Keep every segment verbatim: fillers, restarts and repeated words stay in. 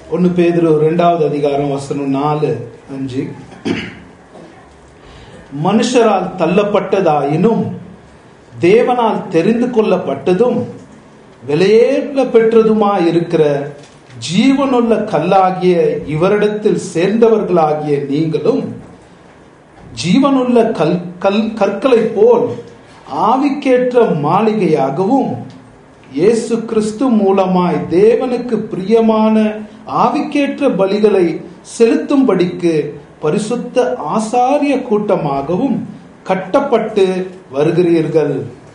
ஒன்னு பேதுரு இரண்டாவது அதிகாரம் வசனம் நாலு அஞ்சு. மனுஷரால் தள்ளப்பட்டதாயினும் தேவனால் தெரிந்து கொள்ளப்பட்டதும் விலையேற பெற்றதுமாய் இருக்கிற ஜீவனுள்ள கல்லாகிய இவரிடத்தில் சேர்ந்தவர்களாகிய நீங்களும் ஜீவனுள்ள கல் கல் கற்களை போல் ஆவிக்கேற்ற மாளிகையாகவும் இயேசு கிறிஸ்து மூலமாய் தேவனுக்கு பிரியமான ஆவிக்கேற்ற பலிகளை செலுத்தும்படிக்கு பரிசுத்த ஆசாரிய கூட்டமாகவும் கட்டப்பட்டு வருகிறீர்கள்.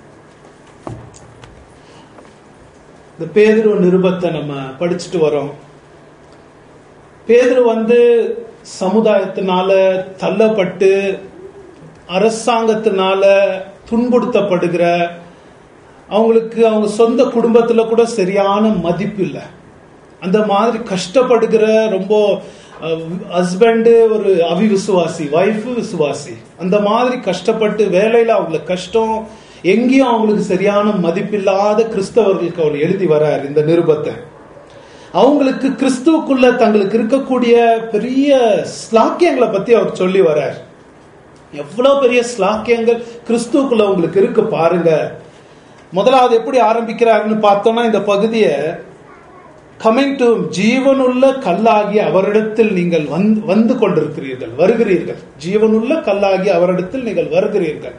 இந்த பேதுரு நிருபத்தை நம்ம படிச்சுட்டு வரோம். பேதுரு வந்து சமுதாயத்தினால தள்ளப்பட்டு அரசாங்கத்தினால துன்புறுத்தப்படுகிற, அவங்களுக்கு அவங்க சொந்த குடும்பத்துல கூட சரியான மதிப்பு இல்லை, அந்த மாதிரி கஷ்டப்படுகிற, ரொம்ப ஹஸ்பண்டு ஒரு அவிவிசுவாசி, வைஃபு விசுவாசி, அந்த மாதிரி கஷ்டப்பட்டு வேலையில அவங்களுக்கு கஷ்டம், எங்கேயும் அவங்களுக்கு சரியான மதிப்பில்லாத கிறிஸ்தவர்களுக்கு அவர் எழுதி வர்றார் இந்த நிருபத்தை. அவங்களுக்கு கிறிஸ்துவுக்குள்ள தங்களுக்கு இருக்கக்கூடிய பெரிய ஸ்லாக்கியங்களை பத்தி அவர் சொல்லி வர்றார். எவ்வளவு பெரிய ஸ்லாக்கியங்கள் கிறிஸ்துவுக்குள்ள உங்களுக்கு இருக்கு பாருங்க. முதலாவது எப்படி ஆரம்பிக்கிறாருன்னு பார்த்தோம்னா, இந்த பகுதியை கமிங் டு ஜீவனுள்ள கல்லாகி அவரிடத்தில் நீங்கள் வந்து வந்து கொண்டிருக்கிறீர்கள், வருகிறீர்கள். ஜீவனுள்ள கல்லாகி அவரிடத்தில் நீங்கள் வருகிறீர்கள்.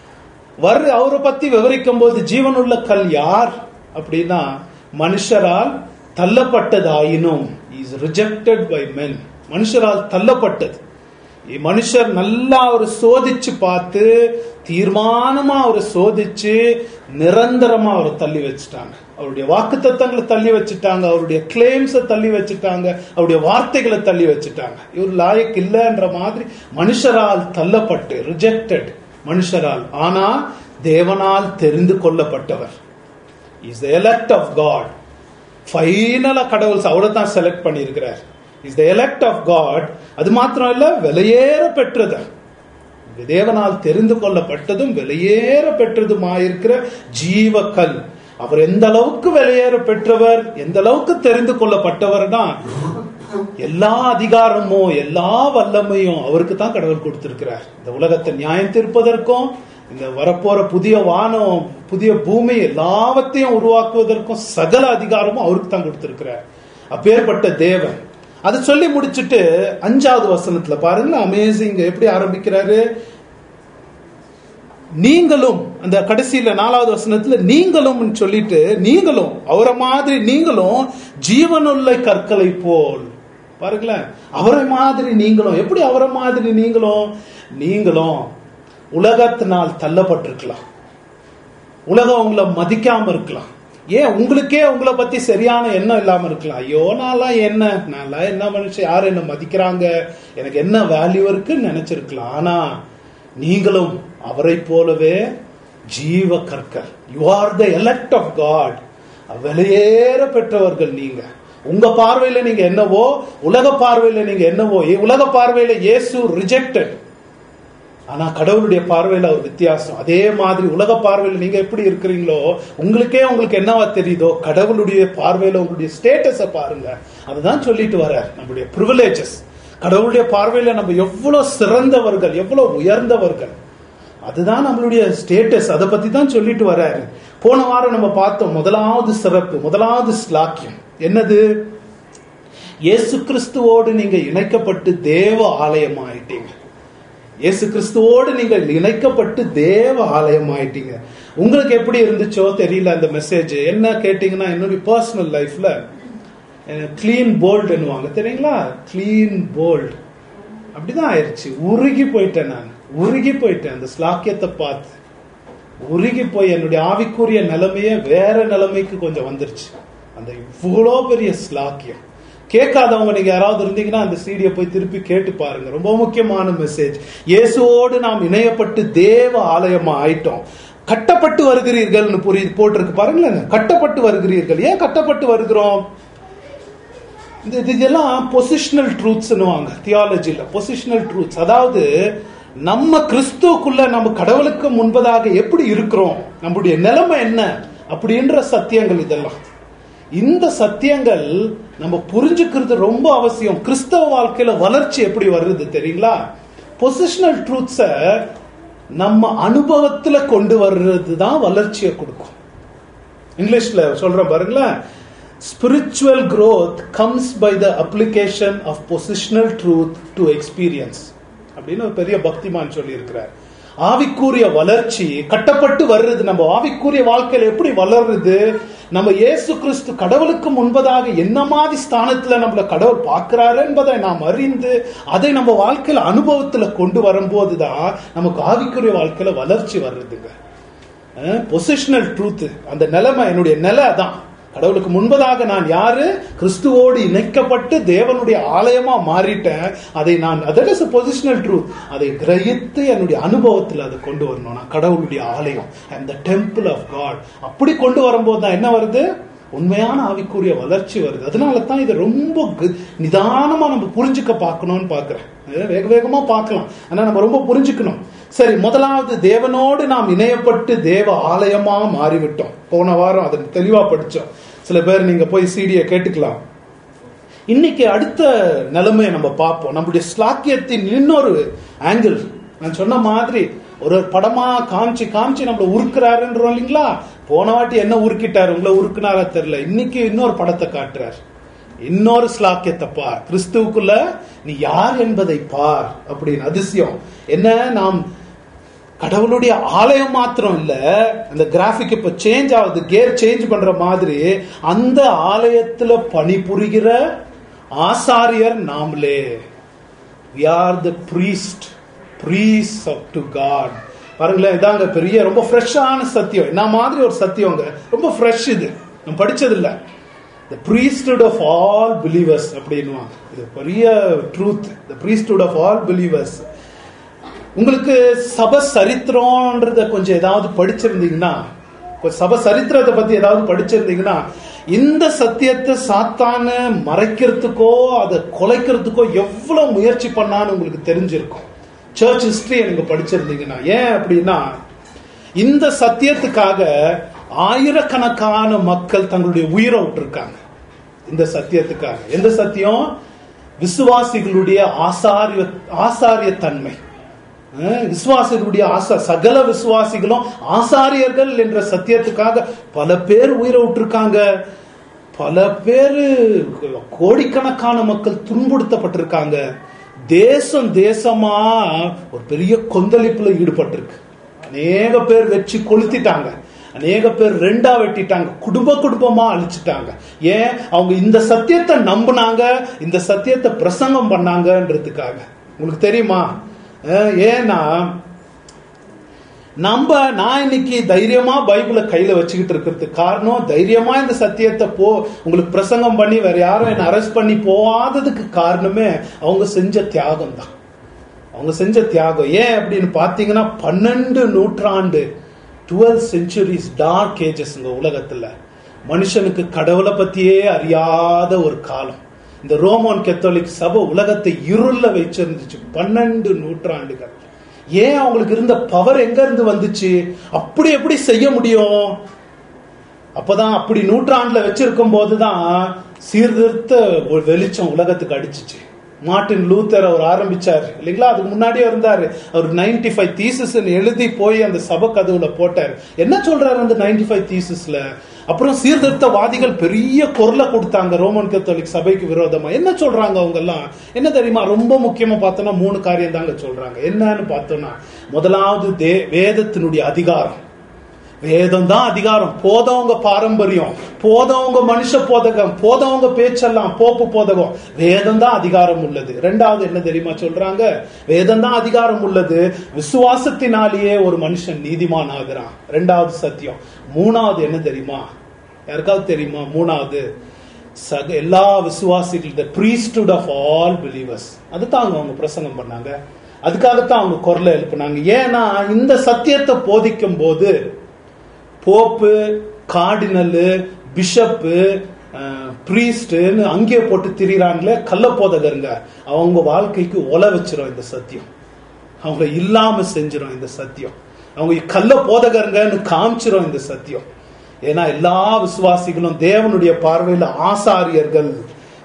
வரு அவரை பத்தி விவரிக்கும் போது ஜீவனுள்ள கல் யார் அப்படின்னா, மனுஷரால் தள்ளப்பட்டதாயினும், இஸ் ரிஜெக்டட் பை மென், மனுஷரால் தள்ளப்பட்டது. மனுஷர் நல்லா அவரை சோதிச்சு பார்த்து தீர்மானமா அவரை சோதிச்சு நிரந்தரமா அவரை தள்ளி வச்சுட்டாங்க. அவருடைய வாக்கு தத்தங்களை தள்ளி வச்சுட்டாங்க, அவருடைய கிளைம்ஸை தள்ளி வச்சுட்டாங்க, அவருடைய வார்த்தைகளை தள்ளி வச்சுட்டாங்க. இவர் லாயக் இல்லைன்ற மாதிரி மனுஷரால் தள்ளப்பட்டு, ரிஜெக்டட் மனுஷரால், ஆனா தேவனால் தெரிந்து கொள்ளப்பட்டவர். Is the elect of God. ஃபைனலா கடவுள் அவரை தான் செலக்ட் பண்ணியிருக்கிறார். Is the elect of God. அது மாத்திரம் இல்ல, விலையேற பெற்றது, தேவனால் தெரிந்து கொள்ளப்பட்டதும் விலையேற பெற்றதுமாயிருக்கிற ஜீவக்கல். அவர் எந்த அளவுக்கு விலையேற பெற்றவர், எந்த அளவுக்கு தெரிந்து கொள்ளப்பட்டவர்னா, எல்லா அதிகாரமும் எல்லா வல்லமையும் அவருக்கு தான் கடவுள் கொடுத்திருக்கிறார். இந்த உலகத்தை நியாயம் தீர்ப்பதற்கும், இந்த வரப்போற புதிய வானம் புதிய பூமி எல்லாவற்றையும் உருவாக்குவதற்கும் சகல அதிகாரமும் அவருக்கு தான் கொடுத்திருக்கிறார். அப்பேற்பட்ட தேவன். அதை சொல்லி முடிச்சுட்டு அஞ்சாவது வசனத்துல பாருங்க, அமேசிங் எப்படி ஆரம்பிக்கிறாரு. நீங்களும், அந்த கடைசியில நாலாவது வசனத்துல நீங்களும் சொல்லிட்டு, நீங்களும் அவரை மாதிரி நீங்களும் ஜீவனுள்ள கற்களை போல், பாருங்களேன், அவரை மாதிரி நீங்களும். எப்படி அவரை மாதிரி நீங்களும்? நீங்களும் உலகத்தினால் தள்ளப்பட்டிருக்கலாம், உலகம் உங்களை மதிக்காம இருக்கலாம், ஏன் உங்களுக்கே உங்களை பத்தி சரியான எண்ணம் இல்லாம இருக்கலாம். ஐயோ நான்லாம் என்ன, நான்லாம் என்ன மனுஷன், யார் என்ன மதிக்கிறாங்க, எனக்கு என்ன வேல்யூ இருக்குன்னு நினைச்சிருக்கலாம். ஆனா நீங்களும் அவரை போலவே ஜீவ கற்கள். You are the elect of God. வெளியேற பெற்றவர்கள் நீங்க. உங்க பார்வையில நீங்க என்னவோ, உலக பார்வையில நீங்க என்னவோ, உலக பார்வையில இயேசு ரிஜெக்டட், ஆனா கடவுளுடைய பார்வையில ஒரு வித்தியாசம். அதே மாதிரி உலக பார்வையில நீங்க எப்படி இருக்கிறீங்களோ, உங்களுக்கே உங்களுக்கு என்னவா தெரியுதோ, கடவுளுடைய பார்வையில உங்களுடைய ஸ்டேட்டஸ பாருங்க. அதுதான் சொல்லிட்டு வர நம்முடைய பிரிவிலேஜஸ். கடவுளுடைய பார்வையில நம்ம எவ்வளவு சிறந்தவர்கள், எவ்வளவு உயர்ந்தவர்கள், அதுதான் நம்மளுடைய ஸ்டேட்டஸ். அதை பத்தி தான் சொல்லிட்டு வர்றாரு. போன வாரம் நம்ம பார்த்தோம், முதலாவது சிறப்பு, முதலாவது ஸ்லாக்கியம் என்னது? இயேசு கிறிஸ்துவோடு நீங்க இணைக்கப்பட்டு தேவ ஆலயம் ஆயிட்டீங்க. இயேசு கிறிஸ்துவோடு நீங்கள் இணைக்கப்பட்டு தேவ ஆலயம் ஆயிட்டீங்க. உங்களுக்கு எப்படி இருந்துச்சோ தெரியல அந்த மெசேஜ். என்ன கேட்டீங்கன்னா, என்னுடைய பர்சனல் லைஃப்ல கிளீன் போல்ட் என்னுவாங்க தெரியுங்களா, கிளீன் போல்ட் அப்படிதான் ஆயிடுச்சு. உருகி போயிட்டேன், நான் உருகி போயிட்டேன் அந்த ஸ்லாக்கியத்தை பார்த்து. உருகி போய் என்னுடைய ஆவிக்குரிய நிலைமையே வேற நிலைமைக்கு கொஞ்சம் வந்துருச்சு. அந்த இவ்வளோ பெரிய ஸ்லாக்கியம். கேட்காதவங்க நீங்க யாராவது இருந்தீங்கன்னா அந்த சீடியை போய் திருப்பி கேட்டு பாருங்க. ரொம்ப முக்கியமான மெசேஜ். இயேசுவோடு நாம் இணையப்பட்டு தேவ ஆலயமா ஆயிட்டோம். கட்டப்பட்டு வருகிறீர்கள் புரியுது போட்டிருக்கு பாருங்களேன். கட்டப்பட்டு வருகிறீர்கள். ஏன் கட்டப்பட்டு வருகிறோம்? இதெல்லாம் பொசிஷனல் ட்ரூத்ஸ் தியாலஜில. பொசிஷனல் ட்ரூத்ஸ், அதாவது நம்ம கிறிஸ்துவுக்குள்ள நம்ம கடவுளுக்கு முன்பதாக எப்படி இருக்கிறோம், நம்முடைய நிலைமை என்ன அப்படின்ற சத்தியங்கள். இதெல்லாம் இந்த சத்தியங்கள் நம்ம புரிஞ்சுக்கிறது ரொம்ப அவசியம். கிறிஸ்தவ வாழ்க்கையில வளர்ச்சி எப்படி வருது தெரியுங்களா? பொசிஷனல் ட்ரூத்ஸ நம்ம அனுபவத்துல கொண்டு வர்றது தான் வளர்ச்சியை கொடுக்கும். இங்கிலீஷ்ல சொல்ற பாருங்களேன், spiritual growth comes by the application of positional truth to experience அப்படின்னு ஒரு பெரிய பக்திமான் சொல்லி இருக்கிறார். ஆவிக்குரிய வளர்ச்சி கட்டப்பட்டு வர்றது. நம்ம ஆவிக்குரிய வாழ்க்கையில எப்படி வளருது? நம்ம இயேசு கிறிஸ்து கடவுளுக்கு முன்பதாக என்ன மாதிரி ஸ்தானத்துல நம்மள கடவுள் பார்க்கிறாரு என்பதை நாம் அறிந்து அதை நம்ம வாழ்க்கையில அனுபவத்துல கொண்டு வரும்போதுதான் நமக்கு ஆவிக்குரிய வாழ்க்கையில வளர்ச்சி வர்றதுங்க. பொசிஷனல் ட்ரூத், அந்த நிலைமை, என்னுடைய நிலை அதான். கடவுளுக்கு முன்பதாக நான் யாரு? கிறிஸ்துவோடு இணைக்கப்பட்டு தேவனுடைய ஆலயமா மாறிட்டேன். அதை நான் அதர் இஸ் பொசிஷனல் ட்ரூத். அதை கிரகித்து என்னுடைய அனுபவத்தில் அதை கொண்டு வரணும். நான் கடவுளுடைய ஆலயம், அந்த டெம்பிள் ஆஃப் காட். அப்படி கொண்டு வரும்போது தான் என்ன வருது? உண்மையான ஆவிக்குரிய வளர்ச்சி வருது. அதனால தான் இதை ரொம்ப நிதானமா நம்ம புரிஞ்சுக்க பார்க்கணும்னு பார்க்கிறேன். வேக வேகமா பார்க்கலாம், ஆனா நம்ம ரொம்ப புரிஞ்சுக்கணும். சரி, முதலாவது தேவனோடு நாம் இணையப்பட்டு தேவ ஆலயமா மாறிவிட்டோம். போன வாரம் அதை தெளிவா படிச்சோம். சில பேர் நீங்க போய் சீடியை கேட்டுக்கலாம். இன்னைக்கு அடுத்த நிலைமையை நம்ம பார்ப்போம். நம்முடைய ஸ்லாக்கியத்தின் இன்னொரு ஆங்கிள். நான் சொன்ன மாதிரி ஒரு படமா காமிச்சு காமிச்சு நம்மள உருக்குறாருன்றோம் இல்லைங்களா? போன வாட்டி என்ன உருக்கிட்டாரு, உங்களை உருக்குனாரா தெரியல. இன்னைக்கு இன்னொரு படத்தை காட்டுறார். இன்னொரு ஸ்லாக்கியத்தை பார், கிறிஸ்துவுக்குள்ள நீ யார் என்பதை பார் அப்படின்னு. அதிசயம் என்ன, நாம் கடவுளுடைய ஆலயம் மாத்திரம் இல்ல, அந்த கிராபிக் இப்ப சேஞ்ச் ஆகுது, கேர் சேஞ்ச் பண்ற மாதிரி அந்த ஆலயத்துல பணிபுரிகிற ஆசாரியர் நாமளே. we are the priest priests of to God. பாருங்களேன், இதாங்க பெரிய ரொம்ப ஃப்ரெஷ்ஷான சத்தியம். என்ன மாதிரி ஒரு சத்தியங்க, ரொம்ப ஃப்ரெஷ். இது நம்ம படிச்சது இல்ல. the priesthood of all believers அப்படின்னுவாங்க. இது பெரிய truth. the priesthood of all believers. உங்களுக்கு சபை சரித்திரம்ன்றத கொஞ்சம் ஏதாவது படிச்சிருந்தீங்கன்னா, சபை சரித்திரத்தை பத்தி ஏதாவது படிச்சிருந்தீங்கன்னா, இந்த சத்தியத்தை சாத்தான மறைக்கிறதுக்கோ அதை கொலைக்கிறதுக்கோ எவ்வளவு முயற்சி பண்ணான்னு உங்களுக்கு தெரிஞ்சிருக்கும். சர்ச் ஹிஸ்டரி நீங்க படிச்சிருந்தீங்கன்னா. ஏன் அப்படின்னா, இந்த சத்தியத்துக்காக ஆயிரக்கணக்கான மக்கள் தங்களுடைய உயிரை விட்டுருக்காங்க. இந்த சத்தியத்துக்காக. எந்த சத்தியம்? விசுவாசிகளுடைய ஆசாரிய ஆசாரிய தன்மை. விசுவாசிகளுடைய ஆசா சகல விசுவாசிகளும் ஆசாரியர்கள் என்ற சத்தியத்துக்காக பல பேர் உயிரை விட்டுருக்காங்க. பல பேரு, கோடிக்கணக்கான மக்கள் துன்புறுத்தப்பட்டிருக்காங்க. தேசம் தேசமா ஒரு பெரிய கொந்தளிப்புல ஈடுபட்டிருக்கு. அநேக பேர் வெற்றி கொளுத்திட்டாங்க, அநேக பேர் ரெண்டா வெட்டிட்டாங்க, குடும்ப குடும்பமா அழிச்சிட்டாங்க. ஏன்? அவங்க இந்த சத்தியத்தை நம்பினாங்க, இந்த சத்தியத்தை பிரசங்கம் பண்ணாங்கன்றதுக்காக. உங்களுக்கு தெரியுமா? ஏன்னா நம்ம நான் இன்னைக்கு தைரியமா பைபிளை கையில வச்சுக்கிட்டு இருக்கிறதுக்கு காரணம், தைரியமா இந்த சத்தியத்தை போ உங்களுக்கு பிரசங்கம் பண்ணி வேற யாரும் என்ன அரெஸ்ட் பண்ணி போகாததுக்கு காரணமே அவங்க செஞ்ச தியாகம் தான். அவங்க செஞ்ச தியாகம். ஏன் அப்படின்னு பாத்தீங்கன்னா, பன்னெண்டு நூற்றாண்டு டுவெல்த் செஞ்சுரிஸ் டார்க் ஏஜஸ் இந்த உலகத்துல. மனுஷனுக்கு கடவுளை பத்தியே அறியாத ஒரு காலம். இந்த ரோமன் கத்தோலிக் சபை உலகத்தை இருள வச்சிருந்துச்சு பன்னெண்டு நூற்றாண்டுகள். ஏன்? அவங்களுக்கு இருந்த பவர் எங்க இருந்து வந்துச்சு? அப்படி எப்படி செய்ய முடியும்? அப்பதான் அப்படி நூற்றாண்டுல வச்சிருக்கும் போதுதான் சீர்திருத்த ஒரு வெளிச்சம் உலகத்துக்கு அடிச்சிச்சு. மார்ட்டின் லூத்தர் அவர் ஆரம்பிச்சார் இல்லைங்களா? அதுக்கு முன்னாடியே இருந்தாரு. அவர் நைன்டி ஃபைவ் தீசஸ் எழுதி போய் அந்த சபை கதவுல போட்டார். என்ன சொல்றாரு அந்த நைன்டி ஃபைவ் தீசஸ்ல? அப்புறம் சீர்திருத்தவாதிகள் பெரிய குரலை கொடுத்தாங்க ரோமன் கத்தோலிக் சபைக்கு விரோதமா. என்ன சொல்றாங்க அவங்க எல்லாம்? என்ன தெரியுமா? ரொம்ப முக்கியமா பார்த்தோம்னா மூணு காரியம் தாங்க சொல்றாங்க. என்னன்னு பார்த்தோம்னா, முதலாவது தே வேதத்தினுடைய அதிகாரம். வேதம் தான் அதிகாரம். போதவங்க பாரம்பரியம், போதவங்க மனுஷ போதகம், போதவங்க பேச்செல்லாம் போப்பு போதகம். வேதம் தான் அதிகாரம் உள்ளது. ரெண்டாவது என்ன தெரியுமா சொல்றாங்க? வேதம் தான் அதிகாரம் உள்ளது, விசுவாசத்தினாலேயே ஒரு மனுஷன் நீதிமான் ஆகிறான். ரெண்டாவது சத்தியம். மூணாவது என்ன தெரியுமா? யாருக்காவது தெரியுமா? மூணாவது சக எல்லா விசுவாசிகள், the priesthood of all believers. அதுதான் அவங்க பிரசங்கம் பண்ணாங்க. அதுக்காகத்தான் அவங்க குரலை எழுப்பினாங்க. ஏன்னா இந்த சத்தியத்தை போதிக்கும் போது போப்பு, கார்டினல், பிஷப்பு, பிரீஸ்ட்னு அங்கேயே போட்டு திரிறாங்களே கள்ள போதகருங்க, அவங்க வாழ்க்கைக்கு ஒல வச்சிரும் இந்த சத்தியம். அவங்க இல்லாம செஞ்சிரும் இந்த சத்தியம். அவங்க கள்ள போதகருங்கன்னு காமிச்சிரும் இந்த சத்தியம். ஏன்னா எல்லா விசுவாசிகளும் தேவனுடைய பார்வையில் ஆசாரியர்கள்.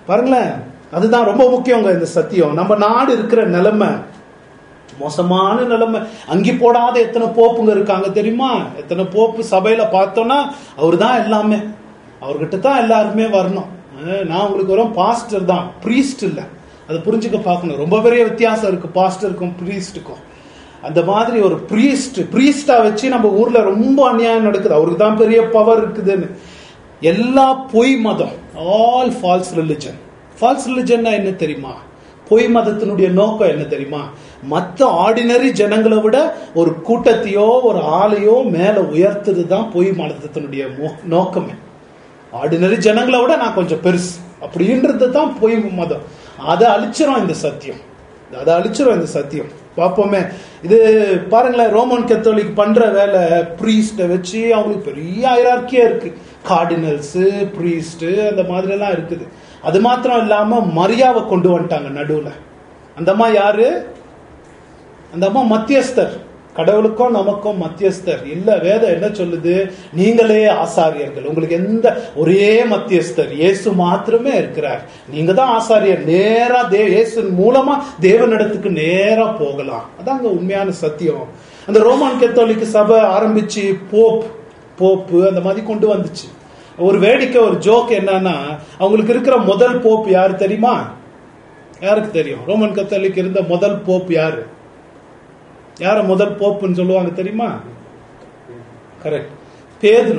பாருங்களேன், அதுதான் ரொம்ப முக்கியங்க இந்த சத்தியம். நம்ம நாடு இருக்கிற நிலைமை மோசமான நிலைமை. அங்கி போடாத எத்தனை போப்புங்க இருக்காங்க தெரியுமா? எத்தனை போப்பு சபையில பார்த்தோம்னா அவரு தான் எல்லாமே, அவர்கிட்ட தான் எல்லாருமே வரணும். நான் உங்களுக்கு வரும் பாஸ்டர் தான், பிரீஸ்ட் இல்ல. அதை புரிஞ்சுக்க பார்க்கணும். ரொம்ப பெரிய வித்தியாசம் இருக்கு பாஸ்டருக்கும் பிரீஸ்டுக்கும். அந்த மாதிரி ஒரு பிரீஸ்ட் பிரீஸ்டா வச்சு நம்ம ஊர்ல ரொம்ப அநியாயம் நடக்குது. அவருக்கு தான் பெரிய பவர் இருக்குதுன்னு. எல்லா பொய் மதம், ஆல் ஃபால்ஸ் ரிலிஜன். ஃபால்ஸ் ரிலிஜன்னா என்ன தெரியுமா? பொய் மதத்தினுடைய நோக்கம் என்ன தெரியுமா? மற்ற ஆர்டினரி ஜனங்களை விட ஒரு கூட்டத்தையோ ஒரு ஆளையோ மேல உயர்த்துறது தான் பொய் மதத்தினுடைய நோக்கமே. ஆர்டினரி ஜனங்களை விட நான் கொஞ்சம் பெருசு அப்படின்றது தான் பொய் மதம். அதை அழிச்சிரும் இந்த சத்தியம், அதை அழிச்சிரும் இந்த சத்தியம். பார்ப்போமே, இது பாருங்களேன், ரோமன் கத்தோலிக் பண்ற வேலை பிரீஸ்ட வச்சு அவங்களுக்கு பெரிய ஹைரார்க்கியா இருக்கு. கார்டினல்ஸ், பிரீஸ்ட், அந்த மாதிரி எல்லாம் இருக்குது. அது மாத்திரம் இல்லாம மரியாவை கொண்டு வந்துட்டாங்க நடுவுல. அந்த அம்மா யாரு? அந்த அம்மா மத்தியஸ்தர், கடவுளுக்கும் நமக்கும் மத்தியஸ்தர் இல்ல. வேதம் என்ன சொல்லுது? நீங்களே ஆசாரியர்கள், உங்களுக்கு எந்த ஒரே மத்தியஸ்தர் இயேசு மாத்திரமே இருக்கிறார். நீங்க தான் ஆசாரியர். நேரா தே இயேசு மூலமா தேவனிடத்துக்கு நேரா போகலாம். அதாங்க உண்மையான சத்தியம். அந்த ரோமன் கத்தோலிக் சபை ஆரம்பிச்சு போப் போப்பு அந்த மாதிரி கொண்டு வந்துச்சு. ஒரு வேடிக்கை, ஒரு ஜோக் என்னன்னா, அவங்களுக்கு இருக்கிற முதல் போப் யாரு தெரியுமா? யாருக்கு தெரியும்? ரோமன் கத்தோலிக் இருந்த முதல் போப் யாரு? யார முதல் போப்புன்னு சொல்லுவாங்க தெரியுமா? கரெக்ட், பேதுரு.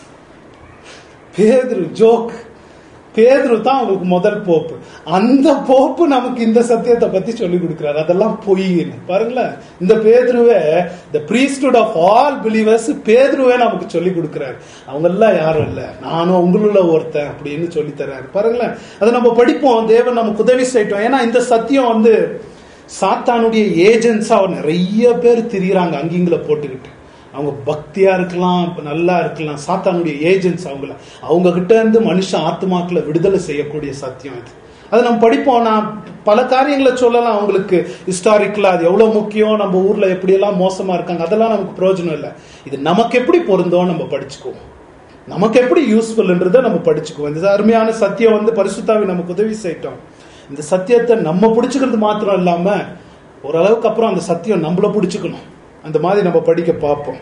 பேதுரு ஜோக். பேதுரு தான் அவங்களுக்கு முதல் போப்பு. அந்த போப்பு நமக்கு இந்த சத்தியத்தை பத்தி சொல்லி கொடுக்கிறாரு. அதெல்லாம் பொய்ன்னு பாருங்களேன். இந்த பேதுருவே, the priesthood of all believers, பேதுருவே நமக்கு சொல்லி கொடுக்கிறாரு. அவங்க எல்லாம் யாரும் இல்ல, நானும் உங்களுள்ள ஒருத்தன் அப்படின்னு சொல்லி தர்றாரு. பாருங்களேன், அதை நம்ம படிப்போம். தேவன் நமக்கு உதவி செய்யட்டும். ஏன்னா இந்த சத்தியம் வந்து சாத்தானுடைய ஏஜென்ட்ஸா நிறைய பேர் திரியிறாங்க அங்கிங்களை போட்டுக்கிட்டு. அவங்க பக்தியா இருக்கலாம், நல்லா இருக்கலாம், சாத்தானுடைய ஏஜென்ட்ஸ் அவங்கள. அவங்க கிட்ட இருந்து மனுஷ ஆத்மாக்களை விடுதலை செய்யக்கூடிய சத்தியம் இது. அதை நம்ம படிப்போம். நான் பல காரியங்களை சொல்லலாம் அவங்களுக்கு ஹிஸ்டாரிக்கலா, அது எவ்வளவு முக்கியம், நம்ம ஊர்ல எப்படி எல்லாம் மோசமா இருக்காங்க, அதெல்லாம் நமக்கு பிரயோஜனம் இல்லை. இது நமக்கு எப்படி பொருந்தோம் நம்ம படிச்சுக்குவோம், நமக்கு எப்படி யூஸ்ஃபுல்ன்றதை நம்ம படிச்சுக்குவோம். இந்த அருமையான சத்தியம் வந்து பரிசுத்தாவி நமக்கு உதவி செய்யட்டும். இந்த சத்தியத்தை நம்ம பிடிச்சுக்கிறது மாத்திரம் இல்லாம ஓரளவுக்கு அப்புறம் அந்த சத்தியம் நம்மள பிடிச்சுக்கணும். அந்த மாதிரி நம்ம படிக்க பார்ப்போம்.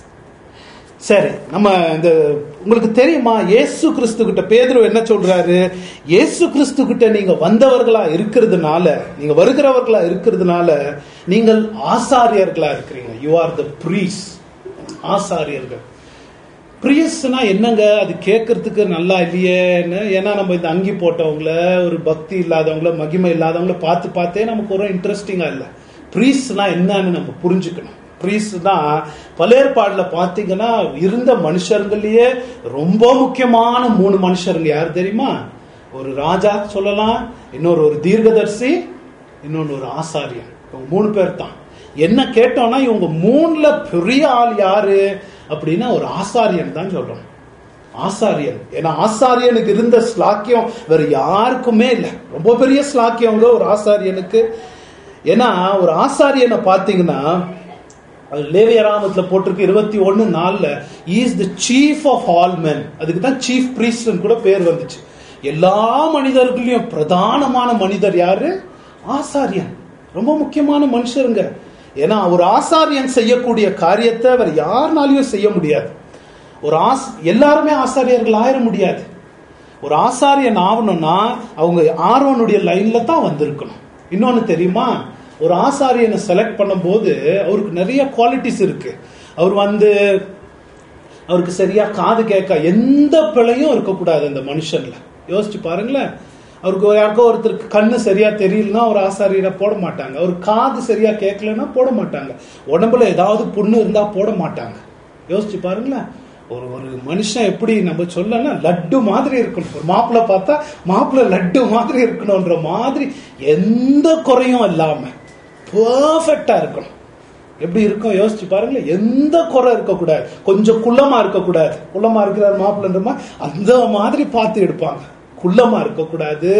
சரி, நம்ம இந்த உங்களுக்கு தெரியுமா, இயேசு கிறிஸ்து கிட்ட பேதுரு என்ன சொல்றாரு? இயேசு கிறிஸ்து கிட்ட நீங்க வந்தவர்களா இருக்கிறதுனால, நீங்க வருகிறவர்களா இருக்கிறதுனால நீங்கள் ஆசாரியர்களா இருக்கிறீங்க. யூ ஆர் த பிரீஸ், ஆசாரியர்கள். பிரியஸ்னா என்னங்க? அது கேட்கறதுக்கு நல்லா இல்லையேன்னு. ஏன்னா நம்ம இந்த அங்கி போட்டவங்கள, ஒரு பக்தி இல்லாதவங்கள, மகிமை இல்லாதவங்கள பார்த்து பார்த்தே நமக்கு ஒரு இன்ட்ரெஸ்டிங்கா இல்லை. பிரீஸ்னா என்னன்னு நம்ம புரிஞ்சுக்கணும். பிரீஸ் தான் பழையற்பாடுல பாத்தீங்கன்னா இருந்த மனுஷர்கள்லயே ரொம்ப முக்கியமான மூணு மனுஷருங்க. யார் தெரியுமா? ஒரு ராஜா சொல்லலாம், இன்னொரு ஒரு தீர்க்கதரிசி, இன்னொன்னு ஒரு ஆசாரியன். இவங்க மூணு பேர் தான். என்ன கேட்டோம்னா இவங்க மூணுல பெரிய ஆள் யாரு அப்படின்னா ஒரு ஆசாரியன் தான் சொல்றோம். ஆசாரியன். ஏன்னா ஆசாரியனுக்கு இருந்த ஸ்லாக்கியம் வேற யாருக்குமே இல்லை. ரொம்ப பெரிய ஸ்லாக்கியவங்க ஒரு ஆசாரியனுக்கு. ஏன்னா ஒரு ஆசாரியனை பாத்தீங்கன்னா அது லேவியராமத்துல போட்டிருக்கு இருபத்தி ஒன்னு நாலுல, is the chief of all men. அதுக்கு தான் சீஃப் பிரீஸ்ட் கூட பேர் வந்துச்சு. எல்லா மனிதர்களையும் பிரதானமான மனிதர் யாரு? ஆசாரியன். ரொம்ப முக்கியமான மனுஷருங்க. ஏன்னா ஒரு ஆசாரியன் செய்யக்கூடிய காரியத்தை வேற யாருனாலையும் செய்ய முடியாது. ஒரு ஆஸ் எல்லாருமே ஆசாரியர்கள் ஆயிட முடியாது. ஒரு ஆசாரியன் ஆகணும்னா அவங்க ஆரோனுடைய லைன்ல தான் வந்திருக்கணும். இன்னொன்னு தெரியுமா, ஒரு ஆசாரியனை செலக்ட் பண்ணும் போது அவருக்கு நிறைய குவாலிட்டிஸ் இருக்கு. அவர் வந்து அவருக்கு சரியா காது கேட்க எந்த பிழையும் இருக்கக்கூடாது அந்த மனுஷன்ல. யோசிச்சு பாருங்களேன். அவருக்கு யாருக்கோ ஒருத்தருக்கு கண்ணு சரியா தெரியலன்னா ஒரு ஆசாரியரை போட மாட்டாங்க. அவர் காது சரியா கேட்கலன்னா போட மாட்டாங்க. உடம்புல ஏதாவது புண்ணு இருந்தா போட மாட்டாங்க. யோசிச்சு பாருங்களேன். ஒரு ஒரு மனுஷன் எப்படி நம்ம சொல்லனா லட்டு மாதிரி இருக்கணும். ஒரு மாப்பிள்ளை பார்த்தா மாப்பிள்ளை லட்டு மாதிரி இருக்கணும்ன்ற மாதிரி எந்த குறையும் இல்லாம பெர்ஃபெக்டா இருக்கணும். எப்படி இருக்கும் யோசிச்சு பாருங்களேன். எந்த குறை இருக்கக்கூடாது. கொஞ்சம் குள்ளமா இருக்கக்கூடாது. குள்ளமா இருக்கிறார் மாப்பிள்ளை, அந்த மாதிரி பார்த்து எடுப்பாங்க. குள்ளமா இருக்கக்கூடாது.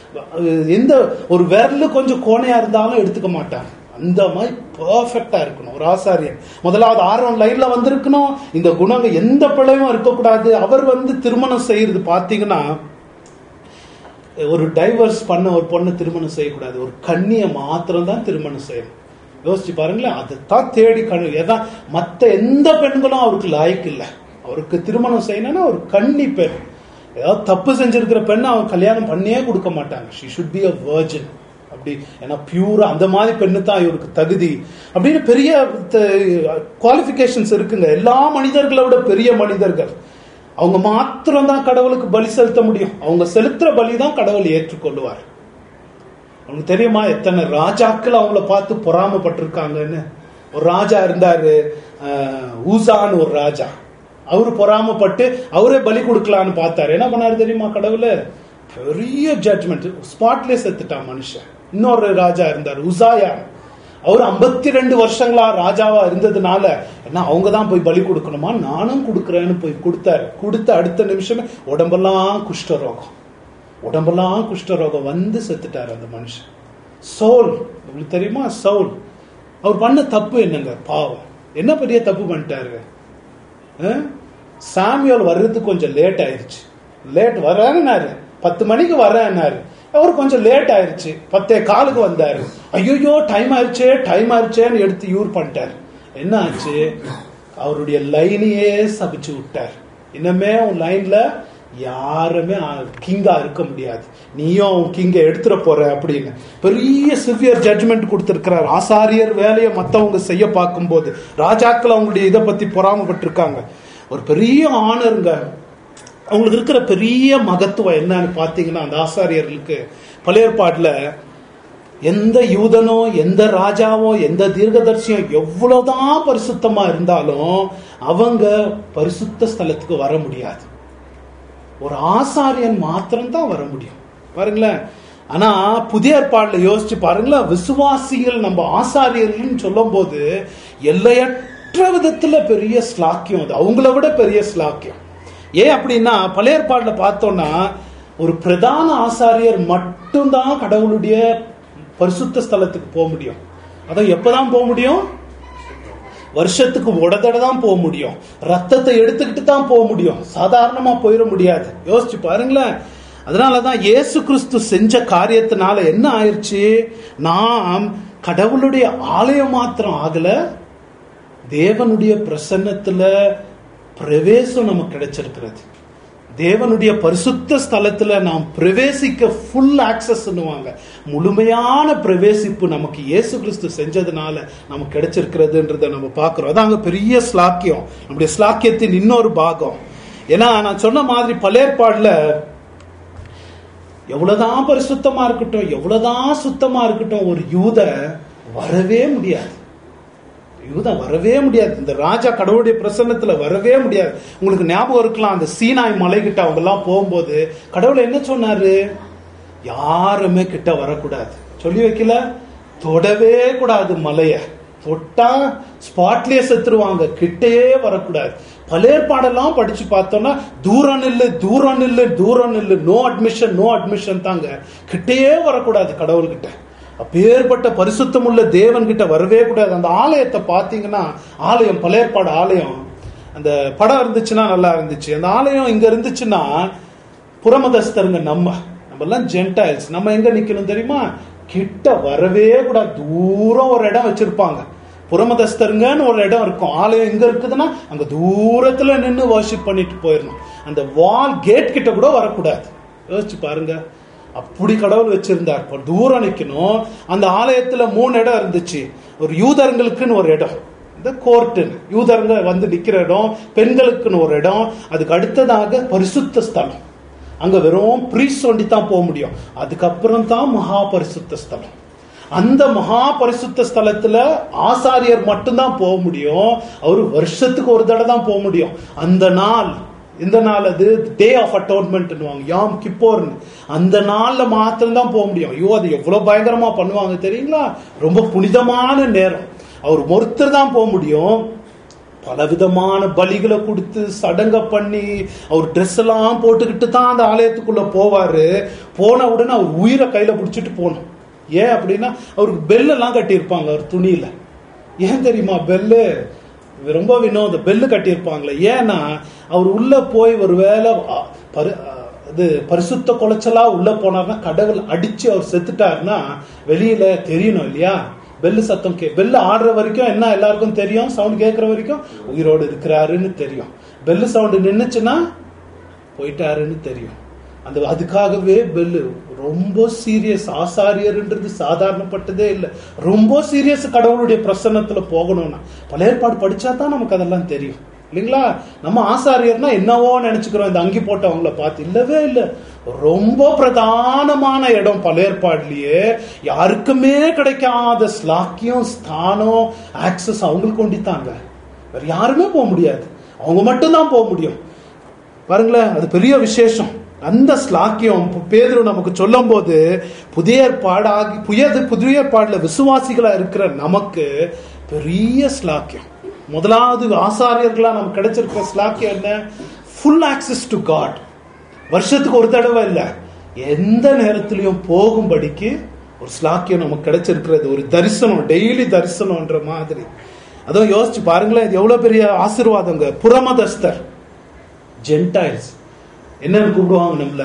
எந்த ஒரு விரல் கொஞ்சம் கோணையா இருந்தாலும் எடுத்துக்க மாட்டாங்க. அந்த மாதிரி பெர்ஃபெக்டா இருக்கணும் ஒரு ஆசாரியன். முதலாவது ஆரோன் லைன்ல வந்திருக்கணும். இந்த குணங்கள் எந்த பிழையும் இருக்கக்கூடாது. அவர் வந்து திருமணம் செய்யறது பாத்தீங்கன்னா ஒரு டைவர்ஸ் பண்ண ஒரு பொண்ணு திருமணம் செய்யக்கூடாது, ஒரு கன்னியை மாத்திரம் தான் திருமணம் செய்யணும். யோசிச்சு பாருங்களேன், அதைத்தான் தேடி கண் ஏதான் மற்ற எந்த பெண்களும் அவருக்கு லாய்க்கு இல்லை. அவருக்கு திருமணம் செய்யணும்னா ஒரு கன்னி பெண், ஏதாவது தப்பு செஞ்சிருக்கிற பெண்ணை அவன் கல்யாணம் பண்ணியே கொடுக்க மாட்டாங்க. She should be a virgin. அப்படி ஏன்னா பியூரா அந்த மாதிரி பெண்ணு தான் இவருக்கு தகுதி அப்படின்னு பெரிய குவாலிஃபிகேஷன்ஸ் இருக்குங்க. எல்லா மனிதர்களை விட பெரிய மனிதர்கள் அவங்க மாத்திரம் தான் கடவுளுக்கு பலி செலுத்த முடியும். அவங்க செலுத்துற பலி தான் கடவுள் ஏற்றுக்கொள்வார். அவங்களுக்கு தெரியுமா எத்தனை ராஜாக்கள் அவங்கள பார்த்து பொறாமப்பட்டிருக்காங்கன்னு. ஒரு ராஜா இருந்தாரு, ஊசான்னு ஒரு ராஜா. அவரு பொறாமப்பட்டு அவரே பலி கொடுக்கலான்னு பார்த்தாரு. என்ன பண்ணாரு தெரியுமா கடவுள? பெரிய ஜட்ஜ்மெண்ட், ஸ்பாட்லயே செத்துட்டான் மனுஷன். இன்னொரு ராஜா இருந்தார் உசாயா. அவர் ஐம்பத்தி ரெண்டு வருஷங்களா ராஜாவா இருந்ததுனால என்ன அவங்க தான் போய் பலி கொடுக்கணுமா, நானும் கொடுக்குறேன்னு போய் கொடுத்தாரு. கொடுத்த அடுத்த நிமிஷமே உடம்பெல்லாம் குஷ்டரோகம், உடம்பெல்லாம் குஷ்டரோகம் வந்து செத்துட்டாரு அந்த மனுஷன். சவுல், உங்களுக்கு தெரியுமா சவுல்? அவர் பண்ண தப்பு என்னங்க? பாவம், என்ன பெரிய தப்பு பண்ணிட்டாரு. சாமியோல் வர்றதுக்கு கொஞ்சம் லேட் ஆயிடுச்சு. லேட் வரேன்னாரு, பத்து மணிக்கு வரேன்னாரு. அவர் கொஞ்சம் லேட் ஆயிடுச்சு, பத்தே காலுக்கு வந்தாரு. ஐயோ டைம் ஆயிடுச்சே டைம் ஆயிடுச்சேன்னு எடுத்து யூர் பண்ணிட்டாரு. என்ன ஆச்சு? அவருடைய லைனையே சபிச்சு விட்டார். இன்னமே உன் லைன்ல யாருமே கிங்கா இருக்க முடியாது, நீயும் கிங்க எடுத்துட போற அப்படின்னு பெரிய சிவியர் ஜட்ஜ்மெண்ட் கொடுத்திருக்கிறார். ஆசாரியர் வேலையை மத்தவங்க செய்ய பார்க்கும் போது ராஜாக்கள் அவங்களுடைய இதை பத்தி பொறாமப்பட்டிருக்காங்க. ஒரு பெரிய ஆனருங்க, அவங்களுக்கு இருக்கிற பெரிய மகத்துவம் என்னன்னு பாத்தீங்கன்னா, அந்த ஆசாரியர்களுக்கு பழைய ஏற்பாட்டுல எந்த யூதனோ எந்த ராஜாவோ எந்த தீர்க்கதரிசியோ எவ்வளவுதான் பரிசுத்தமா இருந்தாலும் அவங்க பரிசுத்த ஸ்தலத்துக்கு வர முடியாது. ஒரு ஆசாரியன் மாத்திரம் தான் வர முடியும். பாருங்களேன். ஆனா புதிய ஏற்பாடுல யோசிச்சு பாருங்களேன், விசுவாசிகள் நம்ம ஆசாரியர்கள் சொல்லும் போது எல்லையற்ற விதத்துல பெரிய ஸ்லாக்கியம், அது அவங்கள விட பெரிய ஸ்லாக்கியம். ஏன் அப்படின்னா பழைய ஏற்பாடுல பார்த்தோம்னா ஒரு பிரதான ஆசாரியர் மட்டும்தான் கடவுளுடைய பரிசுத்த ஸ்தலத்துக்கு போக முடியும். அதான் எப்பதான் போக முடியும்? வருஷத்துக்கு ஒரு தடவை தான் போக முடியும். ரத்தத்தை எடுத்துக்கிட்டு தான் போக முடியும், சாதாரணமா போயிட முடியாது. யோசிச்சு பாருங்களேன். அதனாலதான் இயேசு கிறிஸ்து செஞ்ச காரியத்தினால என்ன ஆயிடுச்சு? நாம் கடவுளுடைய ஆலயம் மாத்திரம் ஆகல, தேவனுடைய பிரசன்னத்துல பிரவேசம் நமக்கு கிடைச்சிருக்கிறது. தேவனுடைய பரிசுத்த ஸ்தலத்துல நாம் பிரவேசிக்க ஃபுல் ஆக்சஸ் பண்ணுவாங்க. முழுமையான பிரவேசிப்பு நமக்கு இயேசு கிறிஸ்து செஞ்சதுனால நமக்கு கிடைச்சிருக்கிறதுன்றத நம்ம பார்க்கிறோம். அதாங்க பெரிய ஸ்லாக்கியம், நம்முடைய ஸ்லாக்கியத்தின் இன்னொரு பாகம். ஏன்னா நான் சொன்ன மாதிரி பழைய ஏற்பாடுல எவ்வளவுதான் பரிசுத்தமா இருக்கட்டும், எவ்வளவுதான் சுத்தமா இருக்கட்டும், ஒரு யூத வரவே முடியாது. யூதன் வரவே முடியாது. இந்த ராஜா கடவுளுடைய பிரசன்னத்துல வரவே முடியாது. உங்களுக்கு ஞாபகம் இருக்கலாம், அந்த சீனாய் மலை கிட்ட அவங்க எல்லாம் போகும்போது கடவுள் என்ன சொன்னாரு? யாருமே கிட்ட வரக்கூடாது சொல்லி வைக்கல, தொடவே கூடாது. மலைய தொட்டா ஸ்பாட்லயே செத்துருவாங்க, கிட்டையே வரக்கூடாது. பழையற்பாடெல்லாம் படிச்சு பார்த்தோம்னா தூரம் நில்லு தூரம் நில்லு தூரம் நில்லு, நோ அட்மிஷன் நோ அட்மிஷன் தாங்க, கிட்டையே வரக்கூடாது கடவுள்கிட்ட. அப்பேற்பட்ட பரிசுத்தம் உள்ள தேவன் கிட்ட வரவே கூடாது. அந்த ஆலயத்தை பாத்தீங்கன்னா, ஆலயம் பழையற்பாடு ஆலயம், அந்த படம் இருந்துச்சுன்னா நல்லா இருந்துச்சு. அந்த ஆலயம் இங்க இருந்துச்சுன்னா புறமதஸ்தருங்க, நம்ம நம்ம எல்லாம் ஜென்டைல்ஸ், நம்ம எங்க நிக்கணும் தெரியுமா? கிட்ட வரவே கூடாது. தூரம் ஒரு இடம் வச்சிருப்பாங்க, புறமதஸ்தருங்கன்னு ஒரு இடம் இருக்கும். ஆலயம் எங்க இருக்குதுன்னா அங்க தூரத்துல நின்று வர்ஷிப் பண்ணிட்டு போயிடணும். அந்த வால் கேட் கிட்ட கூட வரக்கூடாது. யோசிச்சு பாருங்க, அப்படி கடவுள் வச்சிருந்தார். தூரம் நிக்கணும். அந்த ஆலயத்துல மூணு இடம் இருந்துச்சு. ஒரு யூதர்களுக்குன்னு ஒரு இடம், இந்த கோர்ட்டுன்னு யூதருங்க வந்து நிக்கிற இடம், பெண்களுக்குன்னு ஒரு இடம், அதுக்கு அடுத்ததாக பரிசுத்த ஸ்தலம். அங்க வெறும் பிரீஸ்ட் ஒண்டி தான் போக முடியும். அதுக்கப்புறம் தான் மகா பரிசுத்த ஸ்தலம். அந்த மகா பரிசுத்த ஸ்தலத்துல ஆசாரியர் மட்டும்தான் போக முடியும். அவரு வருஷத்துக்கு ஒரு தடவை தான் போக முடியும். அந்த நாள், இந்த நாள் அது டே ஆஃப் அட்டோன்மெண்ட், யாம் கிப்போர்னு, அந்த நாள்ல மாத்திரம் தான் போக முடியும். ஐயோ, அது எவ்வளவு பயங்கரமா பண்ணுவாங்க தெரியுங்களா? ரொம்ப புனிதமான நேரம். அவர் ஒருத்தர் தான் போக முடியும். பல விதமான பலிகளை கொடுத்து சடங்க பண்ணி அவர் ட்ரெஸ் எல்லாம் போட்டுக்கிட்டு தான் அந்த ஆலயத்துக்குள்ள போவாரு. போன உடனே அவர் உயிரை கையில பிடிச்சிட்டு போகணும். ஏன் அப்படின்னா அவருக்கு பெல் எல்லாம் கட்டியிருப்பாங்க அவர் துணியில. ஏன் தெரியுமா? பெல்லு ரொம்ப வினோத பெல்லு கட்டியிருப்பாங்களே. ஏன்னா அவர் உள்ள போய் ஒரு வேலை அது பரிசுத்த குலைச்சலா உள்ள போனார்னா, கடவுள் அடிச்சு அவர் செத்துட்டாருன்னா வெளியில தெரியணும் இல்லையா? பெல்லு சத்தம் கே பெல்லு ஆடுற வரைக்கும் என்ன எல்லாருக்கும் தெரியும், சவுண்ட் கேட்கற வரைக்கும் உயிரோடு இருக்கிறாருன்னு தெரியும். பெல்லு சவுண்ட் நின்னுச்சுன்னா போயிட்டாருன்னு தெரியும். அந்த அதுக்காகவே பெல்லு ரொம்ப சீரியஸ். ஆசாரியர்ன்றது சாதாரணப்பட்டதே இல்லை, ரொம்ப சீரியஸ். கடவுளுடைய பிரசன்னத்துல போகணும்னா பழைய ஏற்பாடு படிச்சா தான் நமக்கு அதெல்லாம் தெரியும் இல்லைங்களா? நம்ம ஆசாரியர்னா என்னவோ நினைச்சுக்கிறோம் இந்த அங்கி போட்டவங்கள பார்த்து. இல்லவே இல்லை, ரொம்ப பிரதானமான இடம் பழைய ஏற்பாடுலயே. யாருக்குமே கிடைக்காத ஸ்லாக்கியம், ஸ்தானம், ஆக்சஸ் அவங்களுக்கு கொண்டித்தாங்க. வேற யாருமே போக முடியாது, அவங்க மட்டும்தான் போக முடியும். பாருங்களேன், அது பெரிய விசேஷம். அந்த ஸ்லாக்கியம் பேதுரு நமக்கு சொல்லும் போது புதிய ஏற்பாடாகி புயது புதிய ஏற்பாடுல விசுவாசிகளா இருக்கிற நமக்கு பெரிய ஸ்லாக்கியம். முதலாவது ஆசாரியர்களா நமக்கு கிடைச்சிருக்கிற ஸ்லாக்கியம் என்ன? Full access to God. வருஷத்துக்கு ஒரு தடவை இல்லை, எந்த நேரத்திலையும் போகும்படிக்கு ஒரு ஸ்லாக்கியம் நமக்கு கிடைச்சிருக்கிறது. ஒரு தரிசனம், டெய்லி தரிசனம்ன்ற மாதிரி. அதுவும் யோசிச்சு பாருங்களேன், இது எவ்வளவு பெரிய ஆசீர்வாதங்க. புறமதஸ்தர், ஜென்டைல்ஸ் என்னன்னு கூப்பிடுவாங்க? நம்மள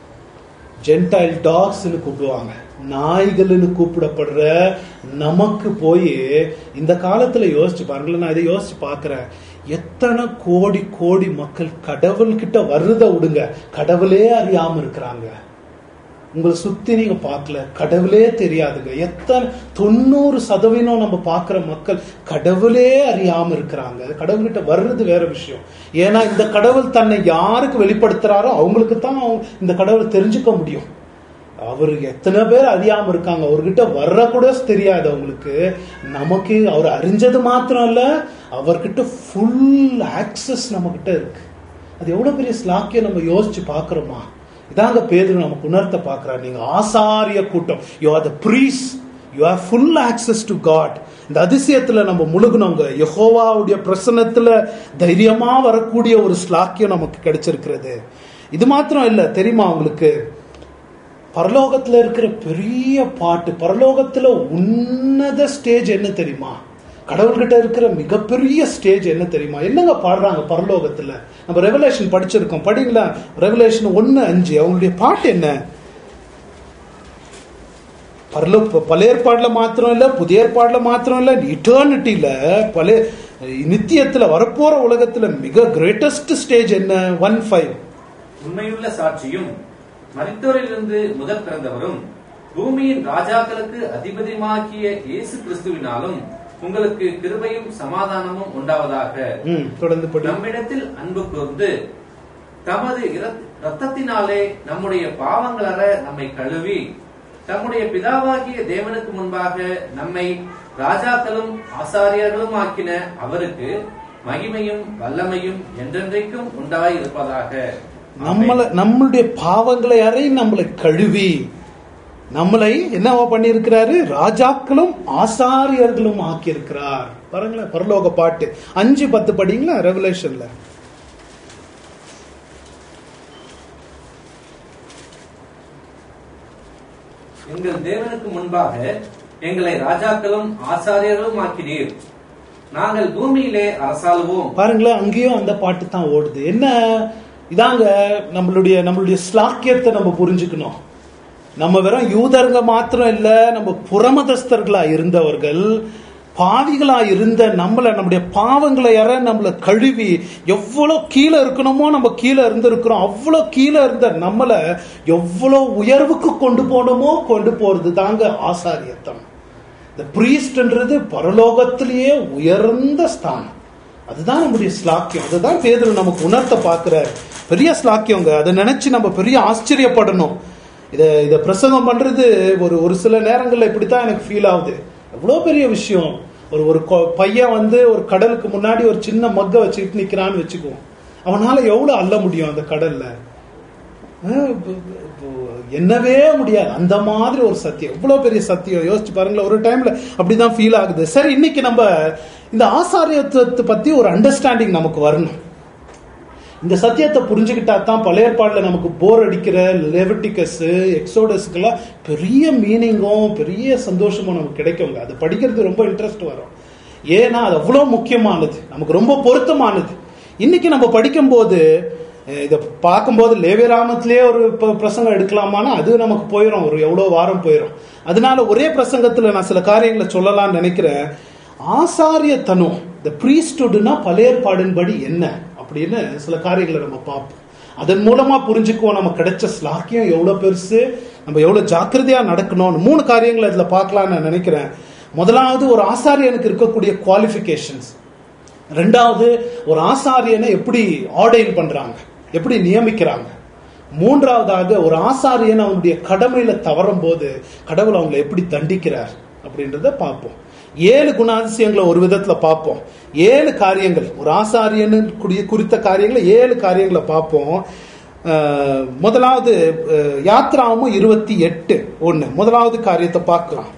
ஜென்டைல் டாக்ஸ்ன்னு கூப்பிடுவாங்க. நாய்கள்னு கூப்பிடப்படுற நமக்கு போய் இந்த காலத்துல யோசிச்சு பாருங்களேன். நான் இதை யோசிச்சு பாக்குறேன், எத்தனை கோடி கோடி மக்கள் கடவுள் கிட்ட வர்றத விடுங்க, கடவுளே அறியாம இருக்கிறாங்க. உங்களை சுத்தி நீங்க பார்க்கல, கடவுளே தெரியாதுங்க. எத்தனை தொண்ணூறு சதவீதம் நம்ம பார்க்கிற மக்கள் கடவுளே அறியாம இருக்கிறாங்க. கடவுள்கிட்ட வர்றது வேற விஷயம். ஏன்னா இந்த கடவுள் தன்னை யாருக்கு வெளிப்படுத்துறாரோ அவங்களுக்கு தான் இந்த கடவுள் தெரிஞ்சுக்க முடியும். அவரு எத்தனை பேர் அறியாம இருக்காங்க, அவர்கிட்ட வர்ற கூட தெரியாது அவங்களுக்கு. நமக்கு அவர் அறிஞ்சது மாத்திரம் இல்ல, அவர்கிட்ட ஃபுல் ஆக்சஸ் நம்ம கிட்ட இருக்கு. அது எவ்வளவு பெரிய ஸ்லாக்கியம் நம்ம யோசிச்சு பாக்குறோமா? இதாங்க பேதுரு நமக்கு உணர்த்த பார்க்கிறார். நீங்க ஆசாரிய கூட்டம், you are the priest, you have full access to God. இந்த அதிசயத்துல நம்ம முழுகுனவங்க, யெகோவாவுடைய பிரசன்னத்துல தைரியமா வரக்கூடிய ஒரு ஸ்லாக்கியம் நமக்கு கிடைச்சிருக்கிறது. இது மாத்திரம் இல்ல, தெரியுமா உங்களுக்கு? பரலோகத்துல இருக்கிற பெரிய பாட்டு, பரலோகத்துல உன்னத ஸ்டேஜ் என்ன தெரியுமா? கடவுள்கிட்ட இருக்கிற மிகப்பெரிய ஸ்டேஜ் என்ன தெரியுமா? என்னங்க பாடுறாங்க பரலோகத்துல? நம்ம ரெவலேஷன் படிச்சிருக்கோம், படிங்களா? ரெவலேஷன் ஒன்னு அஞ்சு. அவங்களுடைய பாட்டு என்ன? பரலோ பழைய ஏற்பாடுல மாத்திரம் இல்ல, புதிய ஏற்பாடுல மாத்திரம் இல்ல, இட்டர்னிட்டியில, பழைய நித்தியத்துல, வரப்போற உலகத்துல மிக கிரேட்டஸ்ட் ஸ்டேஜ் என்ன? One five. உண்மையுள்ள சாட்சியும் மரித்தோரிலிருந்து முதல் பிறந்தவரும் பூமியின் ராஜாக்களுக்கு அதிபதியுமாகிய இயேசு கிறிஸ்துவினாலும் உங்களுக்கு கிருபையும் சமாதானமும் உண்டாவதாக. நம்மிடத்தில் அன்பு கூர்ந்து தமது இரத்தத்தினாலே நம்முடைய பாவங்களற நம்மை கழுவி தம்முடைய பிதாவாகிய தேவனுக்கு முன்பாக நம்மை ராஜாக்களும் ஆசாரியர்களும் ஆக்கின அவருக்கு மகிமையும் வல்லமையும் என்றென்றைக்கும் உண்டாய் இருப்பதாக. நம்மள நம்மளுடைய பாவங்களை அறை நம்மளை கழுவி நம்மளை என்னவா பண்ணியிருக்கிறாரு? ராஜாக்களும் ஆசாரியர்களும் ஆக்கியிருக்கிறார். பாருங்களேன், பரலோக பாட்டு அஞ்சு பத்து படிங்களா ரெவலேஷன்ல. எங்கள் தேவனுக்கு முன்பாக எங்களை ராஜாக்களும் ஆசாரியர்களும் ஆக்கினீர், நாங்கள் பூமியிலே அரசாளுவோம். பாருங்களேன், அங்கேயும் அந்த பாட்டு தான் ஓடுது. என்ன இதாங்க நம்மளுடைய நம்மளுடைய ஸ்லாக்கியத்தை நம்ம புரிஞ்சுக்கணும். நம்ம வெறும் யூதருங்க மாத்திரம் இல்ல, நம்ம புறமதஸ்தர்களா இருந்தவர்கள், பாவிகளா இருந்த நம்மளை, நம்முடைய பாவங்களை யார நம்மளை கழுவி எவ்வளவு கீழே இருக்கணுமோ நம்ம கீழே இருந்திருக்கிறோம். அவ்வளவு கீழே இருந்த நம்மளை எவ்வளவு உயர்வுக்கு கொண்டு போகணுமோ கொண்டு போறது தாங்க ஆசாரியத்தம். இந்த பிரீஸ்ட்ன்றது பரலோகத்திலேயே உயர்ந்த ஸ்தானம். அதுதான் நம்முடைய ஸ்லாக்கியம். அதுதான் பேதுரு நமக்கு உணர்த்த பார்க்கிறார். பெரிய ஸ்லாக்கியங்க. அதை நினைச்சு நம்ம பெரிய ஆச்சரியப்படணும். இதை இதை பிரசங்கம் பண்றது ஒரு ஒரு சில நேரங்கள்ல இப்படித்தான் எனக்கு ஃபீல் ஆகுது. எவ்வளோ பெரிய விஷயம். ஒரு ஒரு பையன் வந்து ஒரு கடலுக்கு முன்னாடி ஒரு சின்ன மக்க வச்சுக்கிட்டு நிக்கிறான்னு வச்சுக்குவோம். அவனால எவ்வளவு அள்ள முடியும் அந்த கடல்ல? என்னவே முடியாது. அந்த மாதிரி ஒரு சத்தியம், எவ்வளவு பெரிய சத்தியம். யோசிச்சு பாருங்களேன், ஒரு டைம்ல அப்படிதான் ஃபீல் ஆகுது. சரி, இன்னைக்கு நம்ம இந்த ஆசாரியத்துவத்தை பத்தி ஒரு அண்டர்ஸ்டாண்டிங் நமக்கு வரணும். இந்த சத்தியத்தை புரிஞ்சுக்கிட்டா தான் பழைய ஏற்பாடுல நமக்கு போர் அடிக்கிற லெவிட்டிகஸ், எக்ஸோடஸ்க்கெல்லாம் பெரிய மீனிங்கும் பெரிய சந்தோஷமும் நமக்கு கிடைக்குங்க. அது படிக்கிறது ரொம்ப இன்ட்ரெஸ்ட் வரும். ஏன்னா அது அவ்வளோ முக்கியமானது, நமக்கு ரொம்ப பொருத்தமானது. இன்னைக்கு நம்ம படிக்கும் போது இதை பார்க்கும்போது லேவியராமத்திலேயே ஒரு பிரசங்கம் எடுக்கலாமான்னா அது நமக்கு போயிடும், ஒரு எவ்வளோ வாரம் போயிடும். அதனால ஒரே பிரசங்கத்தில் நான் சில காரியங்களை சொல்லலாம்னு நினைக்கிறேன். ஆசாரியத்தனம், இந்த பிரீஸ்டுட்னா பழைய ஏற்பாடின்படி என்ன அப்படின்னு சில காரியங்களை நம்ம பார்ப்போம். அதன் மூலமா புரிஞ்சுக்குவோம் நம்ம கிடைச்ச ஸ்லாக்கியம் எவ்வளவு பெருசு, நம்ம எவ்வளவு ஜாக்கிரதையா நடக்கணும்னு. மூணு காரியங்களை இதுல பார்க்கலாம்னு நான் நினைக்கிறேன். முதலாவது, ஒரு ஆசாரியனுக்கு இருக்கக்கூடிய குவாலிஃபிகேஷன்ஸ். ரெண்டாவது, ஒரு ஆசாரியனை எப்படி ஆர்டைன் பண்றாங்க, எப்படி நியமிக்கிறாங்க. மூன்றாவதாக, ஒரு ஆசாரியன் அவனுடைய கடமையில தவறும் போது கடவுள் அவங்களை எப்படி தண்டிக்கிறார் அப்படின்றத பார்ப்போம். ஏழு குணாதிசயங்களை ஒரு விதத்துல பார்ப்போம். ஏழு காரியங்கள், ஒரு ஆசாரியன் குறித்த காரியங்களை ஏழு காரியங்களை பார்ப்போம். முதலாவது யாத்ராவும் இருபத்தி எட்டு ஒண்ணு முதலாவது காரியத்தை பார்க்கலாம்.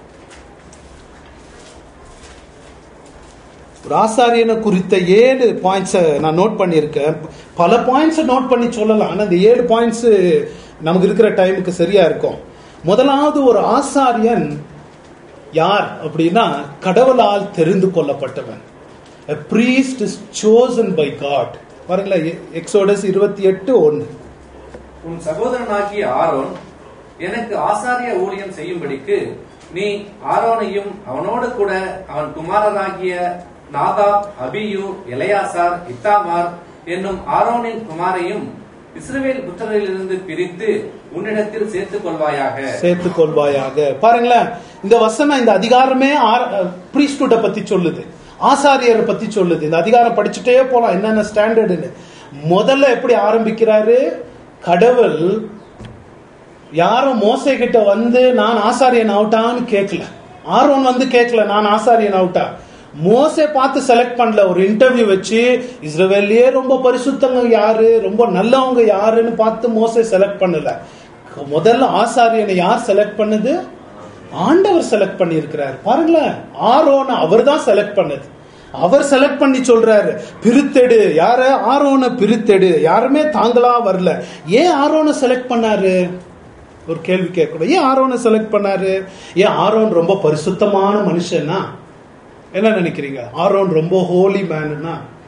ஒரு ஆசாரியனை குறித்த ஏழு பாயிண்ட்ஸை நான் நோட் பண்ணியிருக்கேன். பல பாயிண்ட்ஸை நோட் பண்ணி சொல்லலாம், ஆனால் இந்த ஏழு பாயிண்ட்ஸ் நமக்கு இருக்கிற டைமுக்கு சரியா இருக்கும். முதலாவது, ஒரு ஆசாரியன் யார் அப்படின்னா கடவுளால் தெரிந்து கொள்ளப்பட்டவன். A priest is chosen by God. பாருங்களா, எக்ஸோடஸ் இருபத்தி எட்டு ஒன்று. உன் சகோதரனாகிய ஆரோன் எனக்கு ஆசாரிய ஊழியம் செய்யும்படிக்கு நீ ஆரோனையும் அவனோடு கூட அவன் குமாரராகிய நாதாப், அபியூ, எலெயாசார், இத்தாமார் என்னும் ஆரோனின் குமாரையும் இஸ்ரவேல் புத்திரரிலிருந்து பிரித்து உன்னிடத்தில் சேர்த்துக் கொள்வாயாக சேர்த்துக் கொள்வாயாக. பாருங்களேன், இந்த வசனம், இந்த அதிகாரமே பிரீஸ்டுட பத்தி சொல்லுது, ஆசாரியரை பத்தி சொல்லுது. இந்த அதிகாரம் படிச்சுட்டே போலாம் என்னென்ன ஸ்டாண்டர்டுன்னு. முதல்ல எப்படி ஆரம்பிக்கிறாரு, கடவுள் யாரும் மோசே கிட்ட வந்து நான் ஆசாரியன் ஆவுட்டான்னு கேட்கல. ஆரோன் வந்து கேட்கல நான் ஆசாரியன் ஆவுட்டா. மோசே பார்த்து செலக்ட் பண்ணல. ஒரு இன்டர்வியூ வச்சு இஸ்ரவேலியே ரொம்ப பரிசுத்தங்க யாரு, ரொம்ப நல்லவங்க யாருன்னு பார்த்து மோசே செலக்ட் பண்ணல. முதல்ல ஆசாரியனை யார் செலக்ட் பண்ணது? ஆண்டவர் செலக்ட் பண்ணி இருக்கிறார். பாருங்களேன், ஆரோனை அவர் தான் செலக்ட் பண்ணது. அவர் செலக்ட் பண்ணி சொல்றாரு, பிரித்தெடு. யார? ஆரோனை பிரித்தெடு. யாருமே தாங்களா வரல. ஏன் ஆரோனை செலக்ட் பண்ணாரு? ஒரு கேள்வி கேட்கணும். ஏன் ஆரோனை செலக்ட் பண்ணாரு? ஏன் ஆரோன் ரொம்ப பரிசுத்தமான மனுஷனா? என்ன நினைக்கிறீங்க? ஆரோன் ரொம்ப ஹோலி மேனா?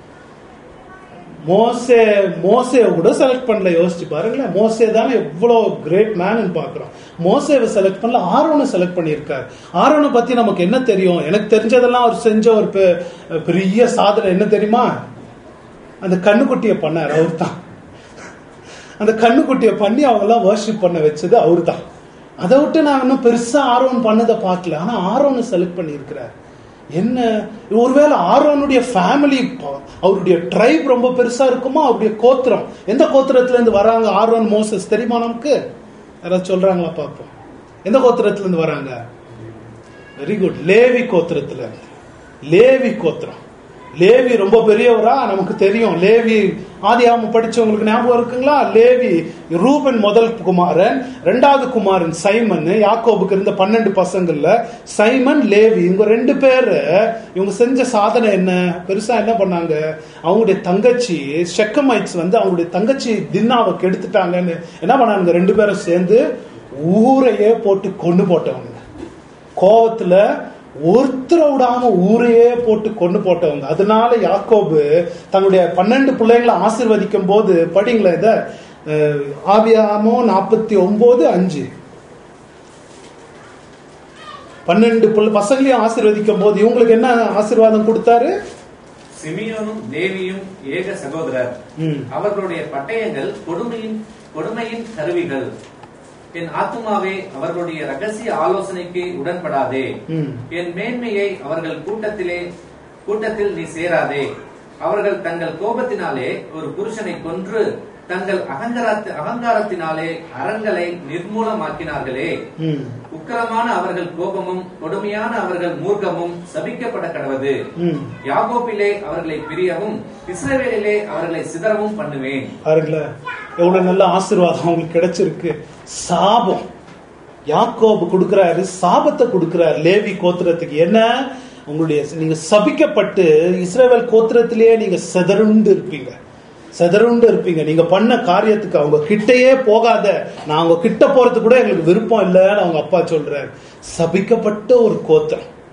மோசே மோசே கூட செலக்ட் பண்ணல. யோசிச்சு பாருங்களேன், மோசே தானே எவ்வளவு கிரேட் மேன் பாக்குறோம். மோசேவை செலக்ட் பண்ணல, ஆரோனை செலக்ட் பண்ணியிருக்காரு. ஆரோனை பத்தி நமக்கு என்ன தெரியும்? எனக்கு தெரிஞ்சதெல்லாம் அவர் செஞ்ச ஒரு பெரிய சாதனை என்ன தெரியுமா? அந்த கண்ணுக்குட்டியை பண்ணார் அவர் தான். அந்த கண்ணுக்குட்டியை பண்ணி அவங்க எல்லாம் வர்ஷிப் பண்ண வச்சது அவரு தான். அதை விட்டு நான் இன்னும் பெருசா ஆரோன் பண்ணதை பார்க்கல. ஆனா ஆரோனை செலக்ட் பண்ணி இருக்கிறார். என்ன, ஒருவேளை ஆரோனுடைய ஃபேமிலி, அவருடைய ட்ரைப் ரொம்ப பெருசா இருக்குமா? அவருடைய கோத்திரம், எந்த கோத்திரத்துல இருந்து வராங்க ஆரோன் மோசஸ் தெரியுமா நமக்கு? யாராவது சொல்றாங்களா பார்ப்போம். எந்த கோத்திரத்துல இருந்து வராங்க? வெரி குட், லேவி கோத்திரத்துல இருந்து. லேவி கோத்திரம். லேவி ரொம்ப பெரியவரா நமக்கு தெரியும். லேவி ஆதியாகமம் படிச்சவங்களுக்கு ஞாபகம் இருக்குங்களா? லேவி ரூபன் முதல் குமாரன், இரண்டாவது குமாரன் சைமன். யாக்கோபுக்கு இருந்த பன்னெண்டு பசங்கள்ல சைமன், லேவி, இவங்க ரெண்டு பேரு. இவங்க செஞ்ச சாதனை என்ன? பெருசா என்ன பண்ணாங்க? அவங்களுடைய தங்கச்சி ஷெக்கமைட்ஸ் வந்து அவங்களுடைய தங்கச்சி தின்னாவை கெடுத்துட்டாங்கன்னு என்ன பண்ணாங்க? ரெண்டு பேரும் சேர்ந்து ஊரையே போட்டு கொண்டு போட்டவங்க. கோவத்துல ஒருத்தர விடாம ஊரையே போட்டு கொண்டு போட்டவங்க. அதனால யாக்கோபு தன்னுடைய பன்னெண்டு பிள்ளைங்களை ஆசீர்வதிக்கும் போது, படிங்களா இத, ஆபியாமோ நாற்பத்தி ஒன்பது அஞ்சு. பன்னெண்டு பசங்களையும் ஆசீர்வதிக்கும் போது இவங்களுக்கு என்ன ஆசீர்வாதம் கொடுத்தாரு? சிமியோனும் லேவியும் ஏக சகோதரர், அவர்களுடைய பட்டயங்கள் கொடுமையின் கொடுமையின் கருவிகள். என் ஆத்துமாவே அவர்களுடைய ரகசிய ஆலோசனைக்கு உடன்படாதே. என் மேன்மையை அவர்கள் கூட்டத்திலே கூட்டத்தில் நீ சேராதே. அவர்கள் தங்கள் கோபத்தினாலே ஒரு புருஷனை கொன்று தங்கள் அகங்காரத்து அகங்காரத்தினாலே அரண்களை நிர்மூலமாக்கினார்களே. உக்கிரமான அவர்கள் கோபமும் கொடுமையான அவர்கள் மூர்க்கமும் சபிக்கப்பட கடவது. யாக்கோபிலே அவர்களை பிரியவும் இஸ்ரவேலிலே அவர்களை சிதறவும் பண்ணுவேன். எவ்வளவு நல்ல ஆசீர்வாதம் அவங்களுக்கு கிடைச்சிருக்கு. சாபம் யாக்கோபு கொடுக்கிறாரு, சாபத்தை கொடுக்கிறார் லேவி கோத்திரத்துக்கு. என்ன? உங்களுடைய நீங்க சபிக்கப்பட்டு இஸ்ரவேல் கோத்திரத்திலேயே நீங்க செதறுண்டு இருப்பீங்க, செதறுண்டு இருப்பீங்க. நீங்க பண்ண காரியத்துக்கு அவங்க கிட்டையே போகாத, நான் அவங்க கிட்ட போறது கூட எங்களுக்கு விருப்பம் இல்லைன்னு அவங்க அப்பா சொல்றாரு. சபிக்கப்பட்ட ஒரு கோத்திரம்.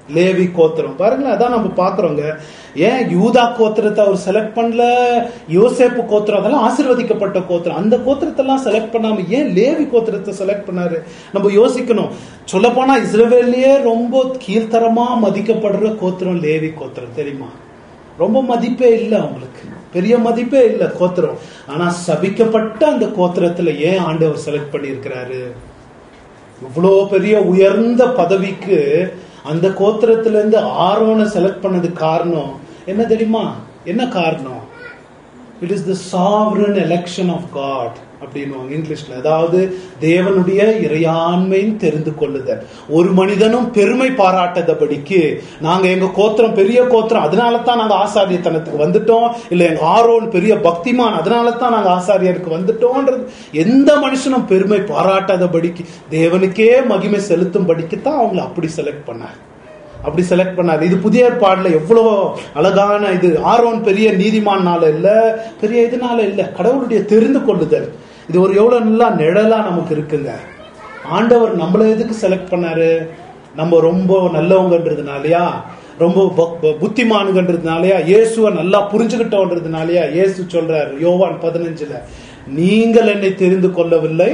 லேவி கோத்திரம் பாருங்களேன், அதான் நம்ம பாக்குறோங்க. ஏன் யூதா கோத்திரத்தை அவர் செலக்ட் பண்ணல, யோசேப்பு கோத்திரம் அதெல்லாம் ஆசீர்வதிக்கப்பட்ட கோத்திரம், அந்த கோத்திரத்தை எல்லாம் செலக்ட் பண்ணாம ஏன் லேவி கோத்திரத்தை செலக்ட் பண்ணாரு? நம்ம யோசிக்கணும். சொல்ல போனா இஸ்ரவேல்லயே ரொம்ப கீழ்த்தரமா மதிக்கப்படுற கோத்திரம் லேவி கோத்திரம், தெரியுமா? ரொம்ப மதிப்பே இல்லை அவங்களுக்கு, பெரிய மதிப்பே இல்லை கோத்திரம். ஆனா சபிக்கப்பட்ட அந்த கோத்திரத்துல ஏன் ஆண்டவர் செலக்ட் பண்ணி இருக்கிறாரு? இவ்வளோ பெரிய உயர்ந்த பதவிக்கு அந்த கோத்திரத்துல இருந்து ஆரோனை செலக்ட் பண்ணது காரணம் என்ன தெரியுமா? என்ன காரணம்? It is the sovereign election of God அப்படின்னு இங்கிலீஷ்ல. அதாவது தேவனுடைய இறையாண்மையின் தெரிந்து கொள்ளுதல். ஒரு மனிதனும் பெருமை பாராட்டதபடிக்கு நாங்க எங்க கோத்திரம் பெரிய கோத்திரம் அதனால தான் நாங்க ஆசாரியத்தனத்துக்கு வந்துட்டோம், இல்ல எங்க ஆரோன் பெரிய பக்திமான் அதனால தான் நாங்க ஆசாரியருக்கு வந்துட்டோம்ன்றது எந்த மனுஷனும் பெருமை பாராட்டாதபடிக்கு தேவனுக்கே மகிமை செலுத்தும்படிக்கு தான் அவங்களை அப்படி செலக்ட் பண்ணார், அப்படி செலக்ட் பண்ணாரு. இது புதிய ஏற்பாடுல எவ்வளவு அழகான இது. ஆரோன் பெரிய நீதிமான்னால இல்ல, பெரிய இதனால இல்ல, கடவுளுடைய தெரிந்து கொள்ளுதல். இது ஒரு எவ்வளவு நல்லா நிழலா நமக்கு இருக்குங்க. ஆண்டவர் நம்மள எதுக்கு செலக்ட் பண்ணாரு? நம்ம ரொம்ப நல்லவங்கன்றதுனாலயா, ரொம்ப புத்திமானுங்கன்றதுனாலயா, இயேசுவை நல்லா புரிஞ்சுக்கிட்டோன்றதுனாலயா? இயேசு சொல்றாரு யோவான் பதினஞ்சுல, நீங்கள் என்னை தெரிந்து கொள்ளவில்லை,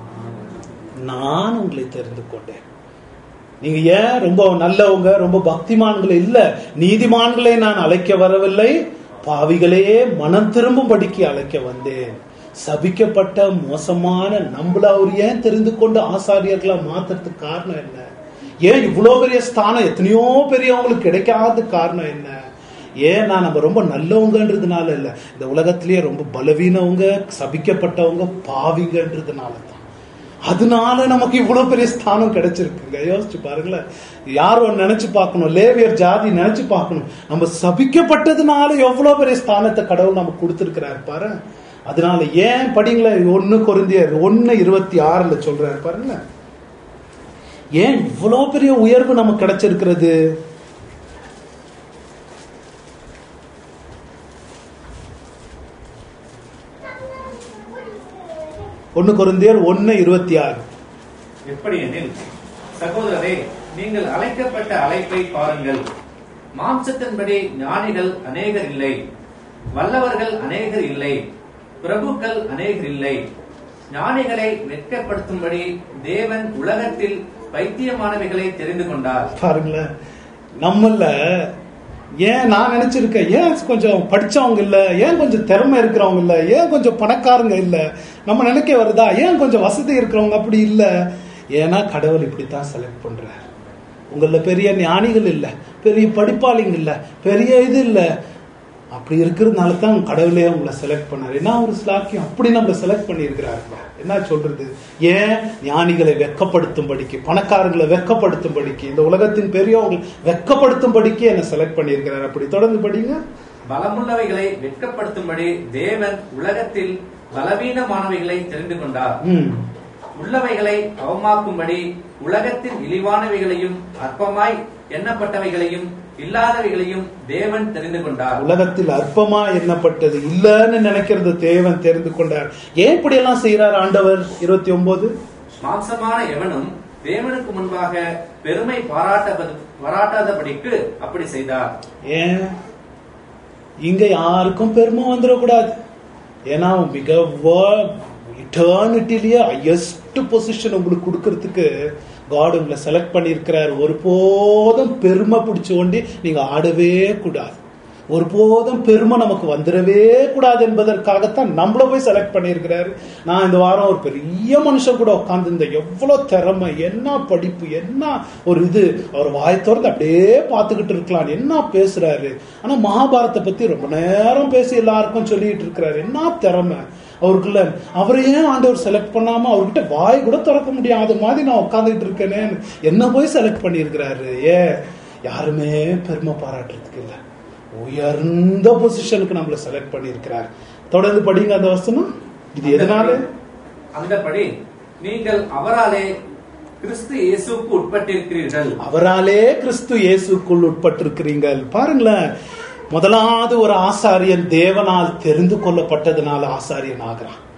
நான் உங்களை தெரிந்து கொண்டேன். நீங்க ஏன் ரொம்ப நல்லவங்க ரொம்ப பக்திமான்களை இல்ல, நீதிமான்களை நான் அழைக்க வரவில்லை, பாவிகளையே மனம் திரும்பும்படிக்கு அழைக்க வந்தேன். சபிக்கப்பட்ட மோசமான நம்மள அவர் ஏன் தெரிந்து கொண்டு ஆசாரியர்களா மாத்துறதுக்கு காரணம் என்ன? ஏன் இவ்வளவு பெரிய ஸ்தானம் எத்தனையோ பெரியவங்களுக்கு கிடைக்காத காரணம் என்ன? ஏன்னா நம்ம ரொம்ப நல்லவங்கன்றதுனால இல்ல, இந்த உலகத்திலேயே ரொம்ப பலவீனவங்க சபிக்கப்பட்டவங்க பாவிங்கன்றதுனால தான். அதனால நமக்கு இவ்வளவு பெரிய ஸ்தானம் கிடைச்சிருக்குங்க. யோசிச்சு பாருங்களேன். யாரும் நினைச்சு பார்க்கணும், லேவியர் ஜாதி நினைச்சு பார்க்கணும், நம்ம சபிக்கப்பட்டதுனால எவ்வளவு பெரிய ஸ்தானத்தை கடவுள் நமக்கு கொடுத்திருக்கிறாரு பாரு. அதனால ஏன் படிங்களேன், ஒன்னு கொரிந்தியர் ஒன்னு இருபத்தி ஆறுல சொல்றாரு பாருங்களேன், ஏன் இவ்வளவு பெரிய உயர்வு நமக்கு கிடைச்சிருக்கிறது? ஒன்னு கொரிந்தியர் ஒன்னு இருபத்தி ஆறு. எப்படி எனில் சகோதரரே, நீங்கள் அழைக்கப்பட்ட அழைப்பை பாருங்கள். மாம்சத்தின்படி ஞானிகள் அநேகர் இல்லை, வல்லவர்கள் அநேகர் இல்லை, பிரபுக்கள் அநேகர் இல்லை. ஞானிகளை வெட்கப்படுத்தும்படி தேவன் உலகத்தில் பைத்தியமானவைகளை தெரிந்து கொண்டார். பாருங்களேன், நம்மள ஏன் நான் நினைச்சிருக்கேன், ஏன் கொஞ்சம் படிச்சவங்க இல்ல, ஏன் கொஞ்சம் திறமை இருக்கிறவங்க இல்ல, ஏன் கொஞ்சம் பணக்காரங்க இல்ல, நம்ம நினைக்க வருதா? ஏன் கொஞ்சம் வசதி இருக்கிறவங்க அப்படி இல்ல? ஏன்னா கடவுள் இப்படித்தான் செலக்ட் பண்றார். உங்கள பெரிய ஞானிகள் இல்ல, பெரிய படிப்பாளிங்க இல்ல, பெரிய இது இல்ல, அப்படி இருக்கிறதுனால தான் கடவுளே உங்களை செலக்ட் பண்ணாரு. என்ன ஒரு ஸ்லாக்கியம், அப்படி நம்ம செலக்ட் பண்ணி இருக்கிறாருப்பா. என்ன சொல்றது? ஏன் ஞானிகளை வெக்கப்படுத்தும்படிக்கு, பணக்காரங்களை வெக்கப்படுத்தும்படிக்கு, இந்த உலகத்தின் பெரியவங்க வெக்கப்படுத்தும்படிக்கு என்ன செலக்ட் பண்ணி இருக்கிறார். அப்படி தொடர்ந்து படிங்க. பலமுள்ளவைகளை வெட்கப்படுத்தும்படி தேவன் உலகத்தில் பலவீனமானவைகளை தெரிந்து கொண்டார். உள்ளவைகளை அவமாக்கும்படி உலகத்தின் இழிவானவைகளையும் அற்பமாய் எண்ணப்பட்டவைகளையும் இல்லாதவைகளையும் தேவன் தெரிந்து கொண்டார். உலகத்தில் அற்பமா எண்ணப்பட்டது இல்லன்னு நினைக்கிறது தேவன் தெரிந்து கொண்டார். ஏன் இப்படி எல்லாம் செய்யறார் ஆண்டவர்? இருபத்தி ஒன்பது, மாம்சமான எவனும் தேவனுக்கு முன்பாக பெருமை பாராட்ட பாராட்டாதபடிக்கு அப்படி செய்தார். ஏன் இங்க யாருக்கும் பெருமை வந்துடக்கூடாது. ஏன்னா மிக இட்டர்னிட்டிலேயே ஹையஸ்ட் பொசிஷன் உங்களுக்கு கொடுக்கறதுக்கு காட் உங்களை செலக்ட் பண்ணியிருக்கிறார். ஒருபோதும் பெருமை பிடிச்சு கொண்டு நீங்க ஆடவே கூடாது, ஒருபோதும் பெருமை நமக்கு வந்துடவே கூடாது என்பதற்காகத்தான் நம்மள போய் செலக்ட் பண்ணியிருக்கிறாரு. நான் இந்த வாரம் ஒரு பெரிய மனுஷன் கூட உட்கார்ந்து இந்த எவ்வளவு திறமை, என்ன படிப்பு, என்ன ஒரு இது, அவர் வாய் திறந்து அப்படியே பார்த்துக்கிட்டு இருக்கலாம், என்ன பேசுறாரு. ஆனா மகாபாரத்தை பத்தி ரொம்ப நேரம் பேசி எல்லாருக்கும் சொல்லிட்டு இருக்கிறாரு. என்ன திறமை அவருக்குள்ள. அவரையே ஆண்டவர் செலக்ட் பண்ணாம அவர்கிட்ட வாய் கூட திறக்க முடியாத மாதிரி நான் உட்காந்துட்டு இருக்கேனே, என்ன போய் செலக்ட் பண்ணியிருக்கிறாரு. ஏ யாருமே பெருமை பாராட்டுறதுக்கு இல்லை, உயர்ந்த பொசிஷனுக்கு நம்மள செலக்ட் பண்ணியிருக்கிறார். தொடர்ந்து படிங்க அந்த வசனம். இது எதனால? அந்தபடி நீங்கள் அவராலே கிறிஸ்து இயேசுவுக்கு உட்பட்டிருக்கிறீர்கள். அவராலே கிறிஸ்து இயேசுக்குள் உட்பட்டிருக்கிறீர்கள். பாருங்களேன், முதலாவது ஒரு ஆசாரியன் தேவனால் தெரிந்து கொள்ளப்பட்டதுனால ஆசாரியன் ஆகிறான்.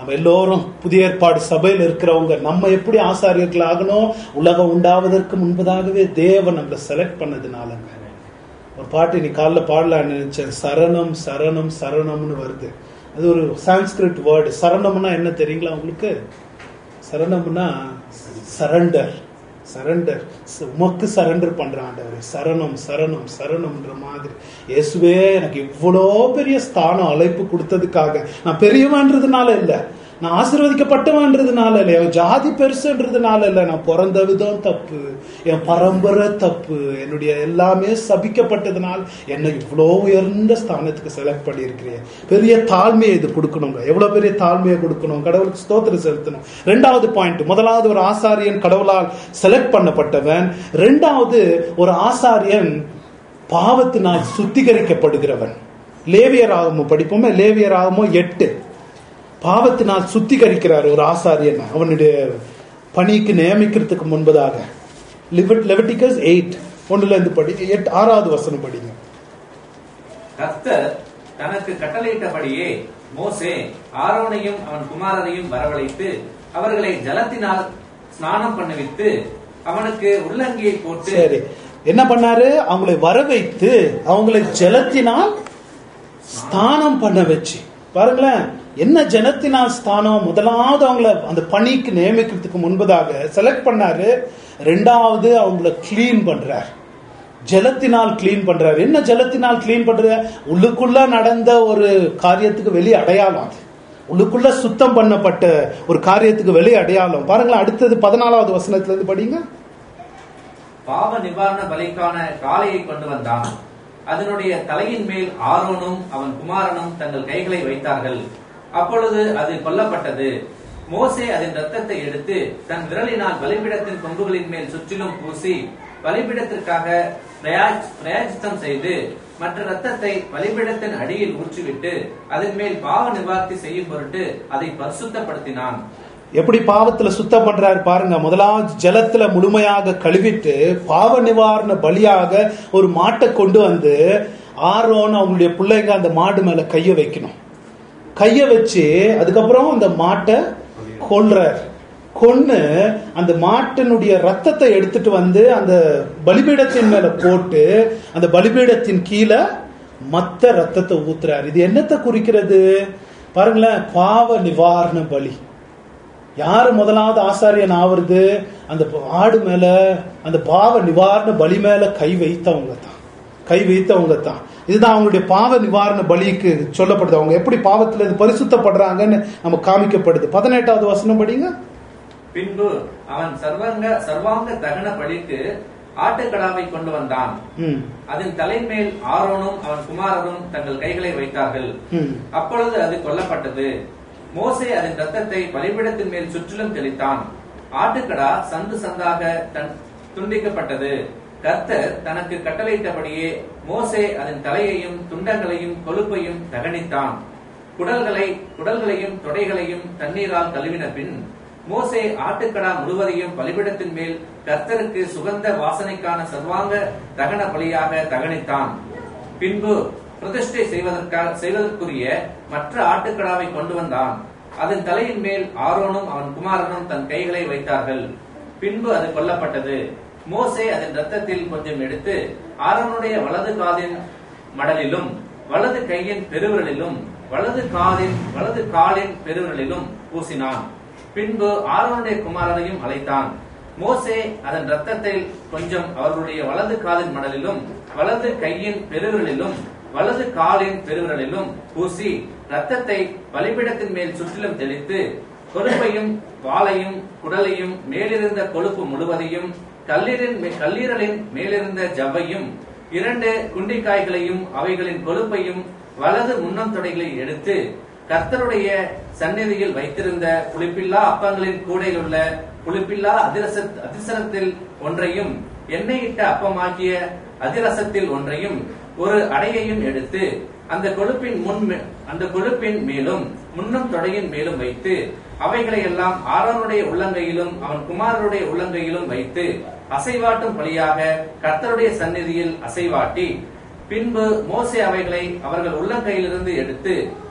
நம்ம எல்லோரும் புதிய ஏற்பாடு சபையில் இருக்கிறவங்க நம்ம எப்படி ஆசாரியர்கள் ஆகணும், உலகம் உண்டாவதற்கு முன்பதாகவே தேவன் நம்மளை செலக்ட் பண்ணதுனாலங்க. ஒரு பாட்டு நீ காலைல பாடலான்னு நினைச்சேன், சரணம் சரணம் சரணம்னு வருது. அது ஒரு சான்ஸ்கிரிட் வேர்டு. சரணம்னா என்ன தெரியுங்களா உங்களுக்கு? சரணம்னா சரண்டர். சரண்டர், உமக்கு சரண்டர் பண்ற ஆண்டவர். சரணம் சரணம் சரணம்ன்ற மாதிரி. இயேசுவே எனக்கு இவ்வளோ பெரிய ஸ்தானம் அழைப்பு கொடுத்ததுக்காக, நான் பெரியவன்றதுனால இல்ல, நான் ஆசீர்வதிக்கப்பட்டவன்றதுனால இல்லை, என் ஜாதி பெருசுன்றதுனால இல்லை, நான் பிறந்த விதம் தப்பு, என் பரம்பரை தப்பு, என்னுடைய எல்லாமே சபிக்கப்பட்டதுனால என்னை இவ்வளோ உயர்ந்த ஸ்தானத்துக்கு செலக்ட் பண்ணியிருக்கிறேன். பெரிய தாழ்மையை இது கொடுக்கணுங்க. எவ்வளவு பெரிய தாழ்மையை கொடுக்கணும், கடவுளுக்கு ஸ்தோத்திரம் செலுத்தணும். ரெண்டாவது பாயிண்ட், முதலாவது ஒரு ஆசாரியன் கடவுளால் செலக்ட் பண்ணப்பட்டவன். ரெண்டாவது ஒரு ஆசாரியன் பாவத்தினால் சுத்திகரிக்கப்படுகிறவன். லேவியராகமோ படிப்போமே, லேவியராகமோ எட்டு. பாவத்தினால் சுத்திகரிக்கிறார் ஒரு ஆசாரியன் அவனுடைய பணிக்கு நியமிக்கிறதுக்கு முன்பதாக. லெவிட்டிகஸ் எயிட் ஒன்றுல இருந்து படி, எட்டு ஆறாவது வசனம் படிங்க. கர்த்தர் தனக்கு கட்டளையிட்டபடியே மோசே ஆரோனையும் அவன் குமாரரையும் வரவழைத்து அவர்களை ஜலத்தினால் ஸ்நானம் பண்ணுவித்து அவனுக்கு உள்ளங்கியை போட்டு. சரி, என்ன பண்ணாரு? அவங்களை வர வைத்து அவங்களை ஜலத்தினால் ஸ்நானம் பண்ண வச்சு. பாருங்களேன், என்ன ஜனத்தினால் ஸ்தானம்? முதலாவது அவங்கள அந்த பணிக்கு நியமிக்கிறதுக்கு முன்பதாக செலக்ட் பண்ணாரு. ரெண்டாவது அவங்கள கிளீன் பண்றார், ஜலத்தினால் கிளீன் பண்றாரு. என்ன ஜலத்தினால் கிளீன் பண்ற? உள்ளுக்குள்ள நடந்த ஒரு காரியத்துக்கு வெளியே அடையாளம், அது உள்ளுக்குள்ள சுத்தம் பண்ணப்பட்ட ஒரு காரியத்துக்கு வெளியே அடையாளம். பாருங்களேன், அடுத்தது பதினாலாவது வசனத்துல இருந்து படிங்க. பாவ நிவாரண பலிக்கான காளையை கொண்டு வந்தான். அதனுடைய தலையின் மேல் ஆரோனும் அவன் குமாரனும் தங்கள் கைகளை வைத்தார்கள். அப்பொழுது அது கொல்லப்பட்டது. மோசே அதன் ரத்தத்தை எடுத்து தன் விரலினால் பலிபீடத்தின் கொம்புகளின் மேல் சுற்றிலும் பூசி பலிபீடத்திற்காக பிரயாச்சித்தம் செய்து மற்ற ரத்தத்தை பலிபீடத்தின் அடியில் ஊற்றிவிட்டு அதன் மேல் பாவ நிவார்த்தி செய்யும் பொருட்டு அதை பரிசுத்தப்படுத்தினான். எப்படி பாவத்துல சுத்தம் பண்றாரு பாருங்க. முதலாவது ஜலத்துல முழுமையாக கழுவிட்டு பாவ நிவாரண பலியாக ஒரு மாட்டை கொண்டு வந்து ஆரோன் அவங்களுடைய பிள்ளைங்க அந்த மாடு மேல கைய வைக்கணும். கைய வச்சு அதுக்கப்புறம் அந்த மாட்டை கொல்றார். கொன்னு அந்த மாட்டினுடைய ரத்தத்தை எடுத்துட்டு வந்து அந்த பலிபீடத்தின் மேல போட்டு அந்த பலிபீடத்தின் கீழே மத்த ரத்தத்தை ஊத்துறாரு. இது என்னத்தை குறிக்கிறது பாருங்களேன்? பாவ நிவாரண பலி. யாரு முதலாவது ஆசாரியன் ஆவறது? அந்த ஆடு மேல அந்த பாவ நிவாரண பலி மேல கை வைத்தவங்க தான், கை வைத்தவங்க தான். இதுதான் அவங்களுடைய பாவ நிவாரண பலிக்கு சொல்லப்படுது. அவங்க எப்படி பாவத்துல பரிசுத்தப்படுறாங்கன்னு நம்ம காமிக்கப்படுது. பதினெட்டாவது வசனம் படிங்க. பின்பு அவன் சர்வாங்க சர்வாங்க தகன பலிக்கு ஆட்டுக்கடாவை கொண்டு வந்தான். அதன் தலைமேல் ஆரோனும் அவன் குமாரரும் தங்கள் கைகளை வைத்தார்கள். அப்பொழுது அது கொல்லப்பட்டது. மோசே அதன் ரத்தத்தை பலிபீடத்தின் மேல் சுற்றிலும் தெளித்தான். ஆட்டுக்கடா சந்து சந்தாக துண்டிக்கப்பட்டது. கர்த்தர் தனக்கு கட்டளையிட்டபடியே மோசே அதன் தலையையும் துண்டங்களையும் கொழுப்பையும் தகனித்தான். குடல்களை குடல்களையும் தொடைகளையும் தண்ணீரால் கழுவின பின் மோசே ஆட்டுக்கடா முழுவதையும் பலிபீடத்தின் மேல் கர்த்தருக்கு சுகந்த வாசனைக்கான சர்வாங்க தகன பலியாக தகனித்தான். பின்பு பிரதிஷ்டை செய்வதற்காக செய்வதற்குரிய மற்ற ஆட்டுக்கடாவை கொண்டு வந்தான். அதன் தலையின் மேல் ஆரோனும் அவன் குமாரனும் தன் கைகளை வைத்தார்கள். பின்பு அது கொல்லப்பட்டது. மோசே அதன் ரத்தத்தில் கொஞ்சம் எடுத்து ஆரோனுடைய வலது காதின் மடலிலும் வலது கையின் பெருவிரலிலும் வலது காதின் வலது காலின் பெருவிரலிலும் பூசினான். பின்பு ஆரோனுடைய குமாரரையும் அழைத்தான். மோசே அதன் ரத்தத்தில் கொஞ்சம் அவர்களுடைய வலது காலின் மடலிலும் வலது கையின் பெருவிரலிலும் வலது காலின் பெருவிரலிலும் பூசி ரத்தத்தை பலிபீடத்தின் மேல் சுற்றிலும் தெளித்து கொழுப்பையும் வாலையும் குடலையும் மேலிருந்த கொழுப்பு முழுவதையும் கல்லீரின் கல்லீரலின் மேலிருந்த ஜவ்வையும் இரண்டு குண்டிக்காய்களையும் அவைகளின் கொழுப்பையும் வலது முன்னம் தொடைகளை எடுத்து கர்த்தருடைய சந்நிதியில் வைத்திருந்த புளிப்பில்லா அப்பங்களின் கூடையில் உள்ள புளிப்பில்லா அதிரச அதிரசத்தில் ஒன்றையும் எண்ணெயிட்ட அப்பமாக்கிய அதிரசத்தில் ஒன்றையும் ஒரு அடையையும் எடுத்து அந்த கொழுப்பின் முன் அந்த கொழுப்பின் மேலும் முன்னம் தொடையின் மேலும் வைத்து அவைகளை எல்லாம் ஆரோனுடைய உள்ளங்கையிலும் அவன் குமாரருடைய உள்ளங்கையிலும் வைத்து அசைவாட்டும் பலியாக கர்த்தருடைய சந்நிதியில் அசைவாட்டி பின்பு மோசே அவைகளை அவர்கள் உள்ளங்கையிலிருந்து எடுத்து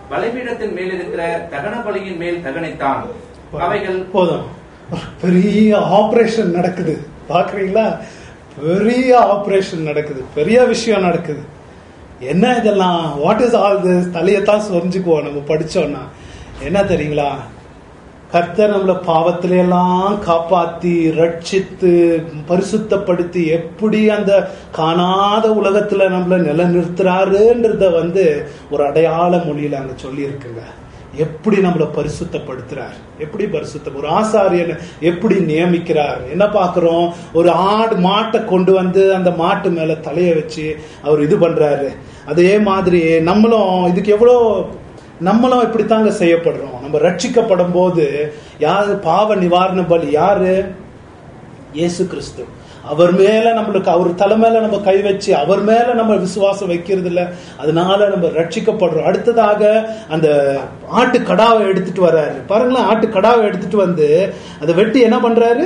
பலிபீடத்தின் மேல் இருக்கிற தகன பலியின் மேல் தகனித்தான். அவைகள் போதும். பெரிய ஆபரேஷன் நடக்குது பாக்குறீங்களா? பெரிய ஆபரேஷன் நடக்குது, பெரிய விஷயம் நடக்குது. என்ன இதெல்லாம்? What is all this? தலையத்தான் சொரிஞ்சுக்குவோம் நம்ம படிச்சோம்னா. என்ன தெரியுங்களா? கர்த்தர் நம்மள பாவத்தில எல்லாம் காப்பாத்தி ரட்சித்து பரிசுத்தப்படுத்தி எப்படி அந்த காணாத உலகத்துல நம்மள நிலைநிறுத்துறாருன்றத வந்து ஒரு அடையாள மொழியில அங்க சொல்லி இருக்குங்க. எப்படி நம்மள பரிசுத்தப்படுத்துறார், எப்படி பரிசுத்த ஒரு ஆசாரியனை எப்படி நியமிக்கிறார். என்ன பாக்குறோம்? ஒரு ஆடு மாட்டை கொண்டு வந்து அந்த மாட்டு மேல தலைய வச்சு அவர் இது பண்றாரு. அதே மாதிரி நம்மளும் இதுக்கு எவ்வளோ நம்மளும் இப்படித்தாங்க செய்யப்படுறோம். நம்ம ரட்சிக்கப்படும் போது யாரு பாவ நிவாரண பலி? யாரு? இயேசு கிறிஸ்து. அவர் மேல நம்மளுக்கு, அவர் தலை மேல நம்ம கை வச்சு அவர் மேல நம்ம விசுவாசம் வைக்கிறது இல்ல, அதனால நம்ம ரட்சிக்கப்படுறோம். அடுத்ததாக அந்த ஆட்டு கடாவை எடுத்துட்டு வர்றாரு பாருங்களேன். ஆட்டு கடாவை எடுத்துட்டு வந்து அதை வெட்டி என்ன பண்றாரு?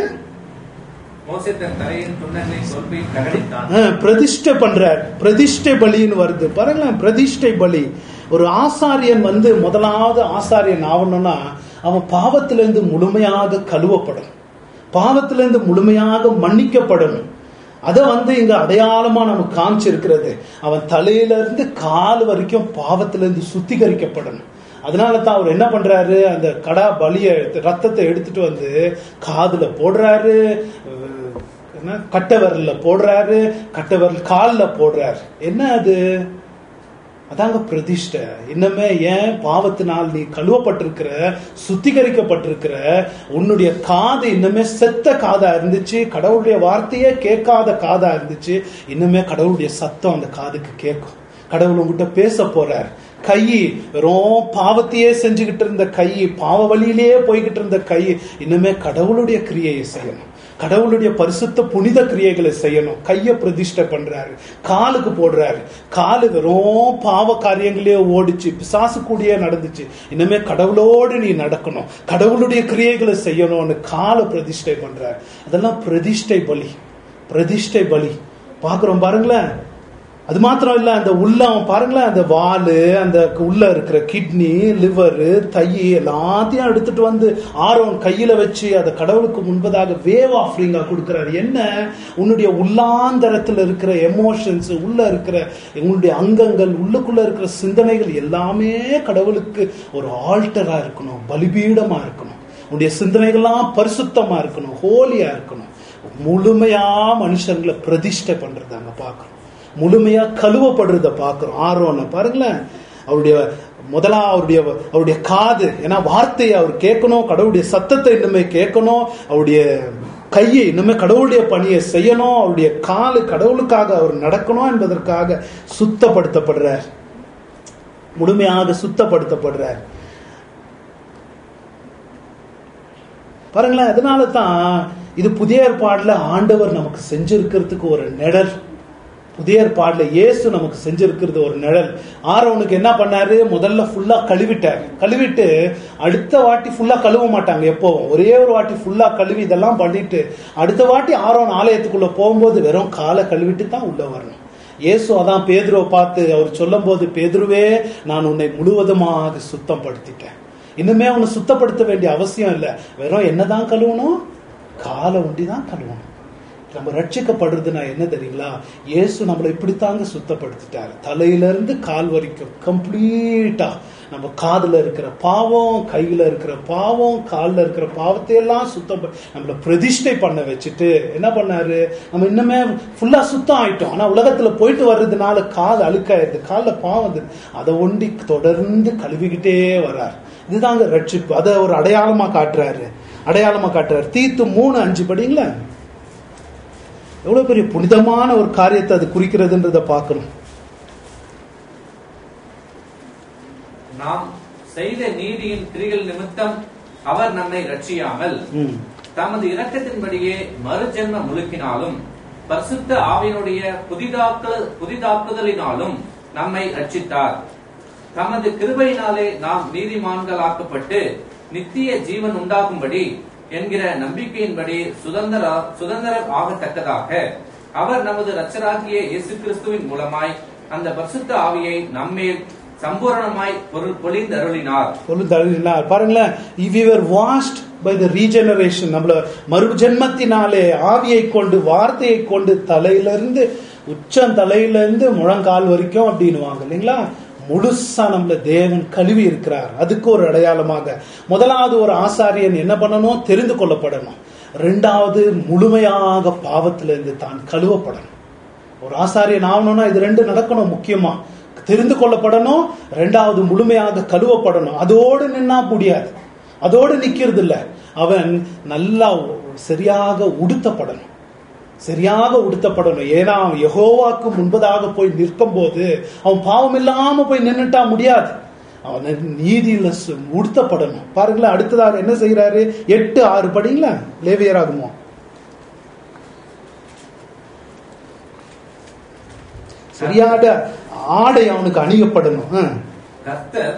பிரதிஷ்டை பண்றார். பிரதிஷ்டை பலின்னு வருது பாருங்களேன். பிரதிஷ்டை பலி. ஒரு ஆசாரியன் வந்து முதலாவது ஆசாரியன் ஆகணும்னா அவன் பாவத்திலிருந்து முழுமையாக கழுவப்படும், பாவத்திலிருந்து முழுமையாக மன்னிக்கப்படணும். அதை வந்து இங்க அடையாளமா நம்ம காமிச்சிருக்கிறது. அவன் தலையில இருந்து கால் வரைக்கும் பாவத்திலிருந்து சுத்திகரிக்கப்படணும். அதனால தான் அவர் என்ன பண்றாரு? அந்த கடா பலிய ரத்தத்தை எடுத்துட்டு வந்து காதுல போடுறாரு, கட்டை விரல்ல போடுறாரு, கட்டை விரல் கால்ல போடுறாரு. என்ன அது? அதாங்க பிரதிஷ்டை. இன்னமே ஏன் பாவத்தினால் நீ கழுவப்பட்டிருக்கிற, சுத்திகரிக்கப்பட்டிருக்கிற, உன்னுடைய காது இன்னமே செத்த காதா இருந்துச்சு, கடவுளுடைய வார்த்தையே கேட்காத காதா இருந்துச்சு, இன்னுமே கடவுளுடைய சத்தம் அந்த காதுக்கு கேட்கும். கடவுள் உங்ககிட்ட பேச போறார். கை வெறும் பாவத்தையே செஞ்சுக்கிட்டு இருந்த கை, பாவ வழியிலேயே போய்கிட்டு இருந்த கை இன்னுமே கடவுளுடைய கிரியையை செய்யணும், கடவுளுடைய பரிசுத்த புனித கிரியைகளை செய்யணும். கைய பிரதிஷ்டை பண்றாரு, காலுக்கு போடுறாரு. காலு வெறும் பாவ காரியங்களே ஓடிச்சு, பிசாசு கூடியே நடந்துச்சு, இனிமே கடவுளோடு நீ நடக்கணும், கடவுளுடைய கிரியைகளை செய்யணும்னு காலை பிரதிஷ்டை பண்றாரு. அதெல்லாம் பிரதிஷ்டை பலி. பிரதிஷ்டை பலி பாக்குறோம் பாருங்களேன். அது மாத்திரம் இல்ல, அந்த உள்ளம் பாருங்களேன், அந்த வாலு, அந்த உள்ள இருக்கிற கிட்னி, லிவரு, தை எல்லாத்தையும் எடுத்துட்டு வந்து ஆரோன் கையில வச்சு அதை கடவுளுக்கு முன்பதாக வேவ் ஆஃபரிங்கா கொடுக்கிறாரு. என்ன? உன்னுடைய உள்ளாந்தரத்துல இருக்கிற எமோஷன்ஸ், உள்ள இருக்கிற உன்னுடைய அங்கங்கள், உள்ளுக்குள்ள இருக்கிற சிந்தனைகள் எல்லாமே கடவுளுக்கு ஒரு ஆல்டரா இருக்கணும், பலிபீடமா இருக்கணும். உன்னுடைய சிந்தனைகள்லாம் பரிசுத்தமா இருக்கணும், ஹோலியா இருக்கணும். முழுமையா மனுஷங்களை பிரதிஷ்டை பண்றது அங்க பாக்கணும், முழுமையா கழுவப்படுறத பாக்குறோம். ஆரோனை பாருங்களேன், அவருடைய முதலா அவருடைய அவருடைய காது, ஏன்னா வார்த்தையை அவர் கேட்கணும், கடவுளுடைய சத்தத்தை இன்னுமே கேட்கணும், அவருடைய கையை இன்னுமே கடவுளுடைய பணியை செய்யணும், அவருடைய காலு கடவுளுக்காக அவர் நடக்கணும் என்பதற்காக சுத்தப்படுத்தப்படுறார், முழுமையாக சுத்தப்படுத்தப்படுறார். பாருங்களேன், அதனால தான் இது புதிய ஏற்பாடுல ஆண்டவர் நமக்கு செஞ்சிருக்கிறதுக்கு ஒரு நிழல். புதிய ஏற்பாடுல இயேசு நமக்கு செஞ்சிருக்கிறது ஒரு நிழல். ஆரோனுக்கு என்ன பண்ணாரு? முதல்ல ஃபுல்லா கழுவிட்டார். கழுவிட்டு அடுத்த வாட்டி ஃபுல்லா கழுவ மாட்டாங்க எப்பவும், ஒரே ஒரு வாட்டி ஃபுல்லா கழுவி இதெல்லாம் பண்ணிட்டு அடுத்த வாட்டி ஆரோன் ஆலயத்துக்குள்ள போகும்போது வெறும் காலை கழுவிட்டு தான் உள்ள வரணும். இயேசு அதான் பேதுருவை பார்த்து அவர் சொல்லும் போது, பேதுருவே நான் உன்னை முழுவதுமாக சுத்தம் படுத்திட்டேன், இனிமே அவனை சுத்தப்படுத்த வேண்டிய அவசியம் இல்லை, வெறும் என்னதான் கழுவணும்? காலை ஒண்டி தான் கழுவணும். நம்ம ரட்சிக்கப்படுறதுனா என்ன தெரியுங்களா? இயேசு நம்மளை இப்படித்தாங்க சுத்தப்படுத்திட்டாரு, தலையிலிருந்து கால் வரைக்கும் கம்ப்ளீட்டா. நம்ம காதுல இருக்கிற பாவம், கையில இருக்கிற பாவம், காலில் இருக்கிற பாவத்தை எல்லாம் சுத்தம் நம்மளை பிரதிஷ்டை பண்ண வச்சுட்டு என்ன பண்ணாரு? நம்ம இன்னுமே ஃபுல்லா சுத்தம் ஆயிட்டோம். ஆனா உலகத்துல போயிட்டு வர்றதுனால கால் அழுக்காயிருது, காலில் பாவம் வந்து அதை ஒண்டி தொடர்ந்து கழுவிக்கிட்டே வர்றாரு. இதுதாங்க ரட்சிப்பு. அதை ஒரு அடையாளமா காட்டுறாரு, அடையாளமா காட்டுறாரு. தீத்து மூணு அஞ்சு படிங்களா, எவ்வளவு பெரிய புனிதமான ஒரு காரியத்தை அது குறிக்கிறதுன்றத பார்க்கணும். நாம் செய்த நீதியின் கிரிகள் நிமித்தம் அவர் நம்மை ரட்சியாமல் தமது இரக்கத்தின்படியே மறுஜென்ம முழுக்கினாலும் பரிசுத்த ஆவியினுடைய புதிதாக்கு புதிதாக்குதலினாலும் நம்மை ரட்சித்தார். தமது கிருபையினாலே நாம் நீதிமான்களாக்கப்பட்டு நித்திய ஜீவன் உண்டாகும்படி என்கிற நம்பிக்கையின்படி சுதந்திர சுதந்திரர் ஆகத்தக்கதாக அவர் நமது இரட்சகராகிய இயேசு கிறிஸ்துவின் மூலமாய் அந்த பரிசுத்த ஆவியை நம்மேல் சம்பூரணமாய் பொழிந்தருளினார் பொழிந்தருளினார். பாருங்களேன், we were washed by the regeneration. நம்மள மறு ஜென்மத்தினாலே ஆவியை கொண்டு வார்த்தையை கொண்டு தலையிலிருந்து உச்சம் தலையிலிருந்து முழங்கால் வரைக்கும் அப்படின்னுவாங்க இல்லைங்களா, முழுசா நம்மள தேவன் கழுவி இருக்கிறார். அதுக்கு ஒரு அடையாளமாக முதலாவது ஒரு ஆசாரியன் என்ன பண்ணணும், தெரிந்து கொள்ளப்படணும். ரெண்டாவது முழுமையாக பாவத்திலிருந்து தான் கழுவப்படணும். ஒரு ஆசாரியன் ஆகணும்னா இது ரெண்டு நடக்கணும். முக்கியமா தெரிந்து கொள்ளப்படணும், ரெண்டாவது முழுமையாக கழுவப்படணும். அதோடு நின்னா முடியாது, அதோடு நிக்கிறது இல்ல. அவன் நல்லா சரியாக உடுத்தப்படணும், சரியாக உடுத்தப்படணும். ஏன்னா அவன் யெகோவாக்கு முன்பதாக போய் நிற்கும் போது அவன் பாவம் இல்லாம போய் நின்னுட்டா முடியாது. அவன் நீதியில உடுத்தப்படணும். பாருங்களேன், அடுத்ததாக என்ன செய்யறாரு, எட்டு ஆறு படிங்களா, லேவியராகுமோ. சரியாக ஆடை அவனுக்கு அணியப்படணும். கர்த்தர்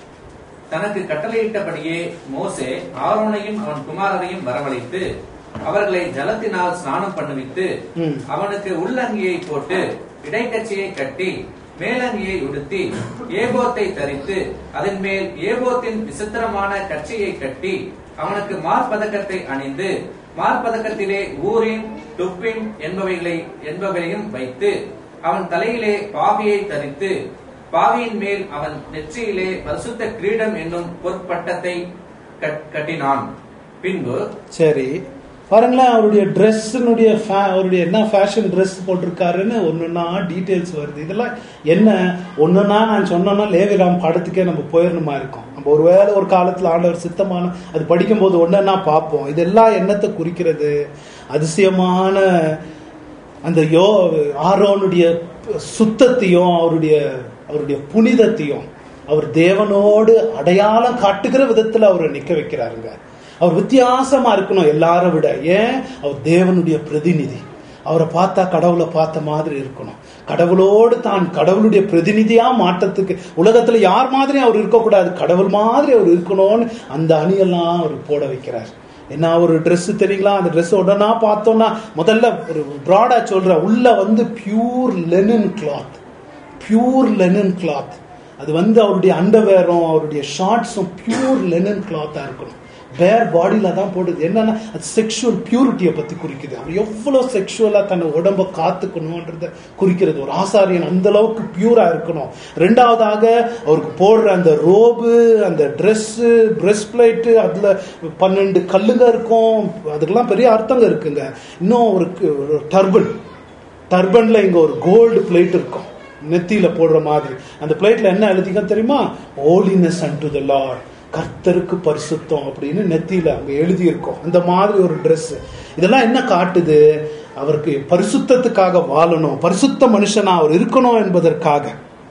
தனக்கு கட்டளையிட்டபடியே மோசே ஆரோனையும் அவன் குமாரரையும் வரவழைத்து அவர்களை ஜலத்தினால் ஸ்நானம் பண்ணுவித்து அவனுக்கு உள்ளங்கியை போட்டு இடைக்கச்சியை கட்டி மேலங்கியை உடுத்தி ஏபோத்தை தரித்து அதன் மேல் ஏபோத்தின் விசித்திரமான கச்சையை கட்டி அவனுக்கு மார்பதக்கத்தை அணிந்து மார்பதக்கத்திலே ஊரின் துப்பின் என்பவைகளை என்பவைகளையும் வைத்து அவன் தலையிலே பாவியை தரித்து பாவியின் மேல் அவன் நெற்றியிலே பரிசுத்த கிரீடம் என்னும் பொற்பட்டத்தை கட்டினான். பின்பு சரி பாருங்களேன், அவருடைய ட்ரெஸ்னுடைய அவருடைய என்ன ஃபேஷன் ட்ரெஸ் போட்டிருக்காருன்னு ஒன்னுன்னா டீட்டெயில்ஸ் வருது. இதெல்லாம் என்ன ஒன்னுன்னா நான் சொன்னோன்னா லேவிராம் பாடத்துக்கே நம்ம போயிடணுமா இருக்கும். நம்ம ஒருவேளை ஒரு காலத்துல ஆண்டவர் சித்தமான அது படிக்கும் போது ஒன்னா பார்ப்போம். இதெல்லாம் என்னத்தை குறிக்கிறது, அதிசயமான அந்த யோ ஆரோனுடைய சுத்தத்தையும் அவருடைய அவருடைய புனிதத்தையும் அவர் தேவனோடு அடையாளம் காட்டுகிற விதத்துல அவரை நிக்க வைக்கிறாருங்க. அவர் வித்தியாசமா இருக்கணும் எல்லாரை விட. ஏன், அவர் தேவனுடைய பிரதிநிதி. அவரை பார்த்தா கடவுளை பார்த்த மாதிரி இருக்கணும். கடவுளோடு தான் கடவுளுடைய பிரதிநிதியா மாற்றத்துக்கு உலகத்துல யார் மாதிரி அவர் இருக்கக்கூடாது, கடவுள் மாதிரி அவர் இருக்கணும்னு அந்த அணியெல்லாம் அவர் போட வைக்கிறார். என்ன ஒரு ட்ரெஸ் தெரியுங்களா, அந்த ட்ரெஸ் உடனே பார்த்தோம்னா முதல்ல ஒரு ப்ராடா சொல்ற உள்ள வந்து pure linen cloth, pure linen cloth. அது வந்து அவருடைய அண்டர்வேரும் அவருடைய ஷார்ட்ஸும் பியூர் லெனின் கிளாத்தா இருக்கணும். பேர் பாடியில தான் போடுது. என்னன்னா அது செக்ஷுவல் பியூரிட்டியை பத்தி குறிக்குது. அவர் எவ்வளவு செக்ஷுவலா தன்னை உடம்ப காத்துக்கணும்ன்றத குறிக்கிறது. ஒரு ஆசாரியன் அந்த அளவுக்கு பியூரா இருக்கணும். ரெண்டாவதாக அவருக்கு போடுற அந்த ரோபு, அந்த ட்ரெஸ், பிரஸ்ட் பிளேட்டு, அதுல பன்னெண்டு கல்லுங்க இருக்கும். அதுக்கெல்லாம் பெரிய அர்த்தங்க இருக்குங்க. இன்னும் ஒரு டர்பன், டர்பன்ல இங்க ஒரு கோல்டு பிளேட் இருக்கும் நெத்தியில போடுற மாதிரி. அந்த பிளேட்ல என்ன எழுதிக்க தெரியுமா, ஹோலினஸ் அன்டு தி லார்ட், கர்த்தருக்கு பரிசுத்தம் அப்படின்னு நெத்தியில அங்க எழுதி இருக்கும். அந்த மாதிரி ஒரு ட்ரெஸ். இதெல்லாம் என்ன காட்டுது, அவருக்கு பரிசுத்தத்துக்காக வாழணும், பரிசுத்த மனுஷனா அவர் இருக்கணும் என்பதற்காக.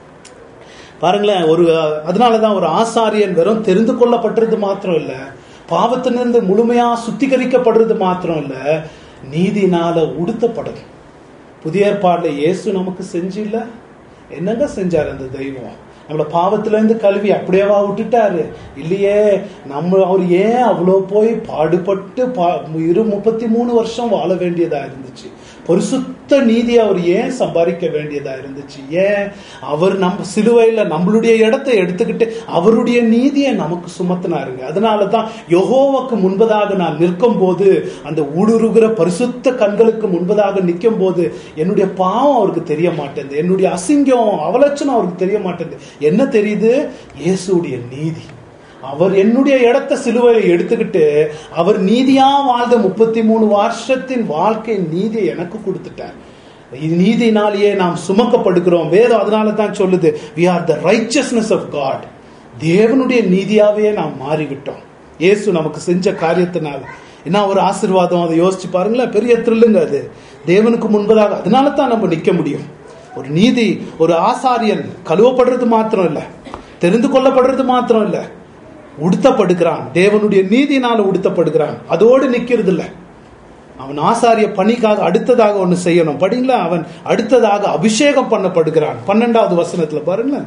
பாருங்களேன், ஒரு அதனாலதான் ஒரு ஆசாரியன் வெறும் தெரிந்து கொள்ளப்பட்டது மாத்திரம் இல்ல, பாவத்திலிருந்து முழுமையா சுத்திகரிக்கப்படுறது மாத்திரம் இல்ல, நீதினால உடுத்தப்படும். புதிய ஏற்பாடுல இயேசு நமக்கு செஞ்சு இல்ல, என்னங்க செஞ்சார் அந்த தெய்வம், நம்மள பாவத்துல இருந்து கல்வி அப்படியேவா விட்டுட்டாரு இல்லையே. நம்ம அவர் ஏன் அவ்வளோ போய் பாடுபட்டு இரு முப்பத்தி மூணு வருஷம் வாழ வேண்டியதா இருந்துச்சு, பரிசுத்த நீதி அவர் ஏன் சம்பாதிக்க வேண்டியதா இருந்துச்சு, ஏன் அவர் நம்ம சிலுவையில நம்மளுடைய இடத்தை எடுத்துக்கிட்டு அவருடைய நீதியை நமக்கு சுமத்தினாருங்க. அதனாலதான் யெகோவாக்கு முன்பதாக நான் நிற்கும் போது, அந்த ஊடுருகிற பரிசுத்த கண்களுக்கு முன்பதாக நிற்கும் போது என்னுடைய பாவம் அவருக்கு தெரிய மாட்டேங்குது, என்னுடைய அசிங்கம் அவலட்சணம் அவருக்கு தெரிய மாட்டேங்குது. என்ன தெரியுது, இயேசுடைய நீதி. அவர் என்னுடைய இடத்தை சிலுவையை எடுத்துக்கிட்டு அவர் நீதியா வாழ்ந்த முப்பத்தி மூணு வருஷத்தின் வாழ்க்கை நீதியை எனக்கு கொடுத்துட்டார். நீதினாலேயே நாம் சுமக்கப்படுகிறோம். வேதம் அதனால தான் சொல்லுது, we are the righteousness of God. தேவனுடைய நீதியாவே நாம் மாறிவிட்டோம் இயேசு நமக்கு செஞ்ச காரியத்தினால. என்ன ஒரு ஆசீர்வாதம், அதை யோசிச்சு பாருங்களேன். பெரிய த்ரில்லுங்க அது, தேவனுக்கு முன்பதாக. அதனால தான் நம்ம நிக்க முடியும். ஒரு நீதி, ஒரு ஆசாரியன் கழுவப்படுறது மாத்திரம் இல்ல, தெரிந்து கொள்ளப்படுறது மாத்திரம் இல்ல, உடுத்தப்படுகிறான், தேவனுடைய நீதினால உடுத்தப்படுகிறான். அதோடு நிக்கிறது இல்ல, அவன் ஆசாரிய பணிக்காக அடுத்ததாக ஒண்ணு செய்யணும். படிங்களா, அவன் அடுத்ததாக அபிஷேகம் பண்ணப்படுகிறான். பன்னெண்டாவது வசனத்துல பாருங்களேன்,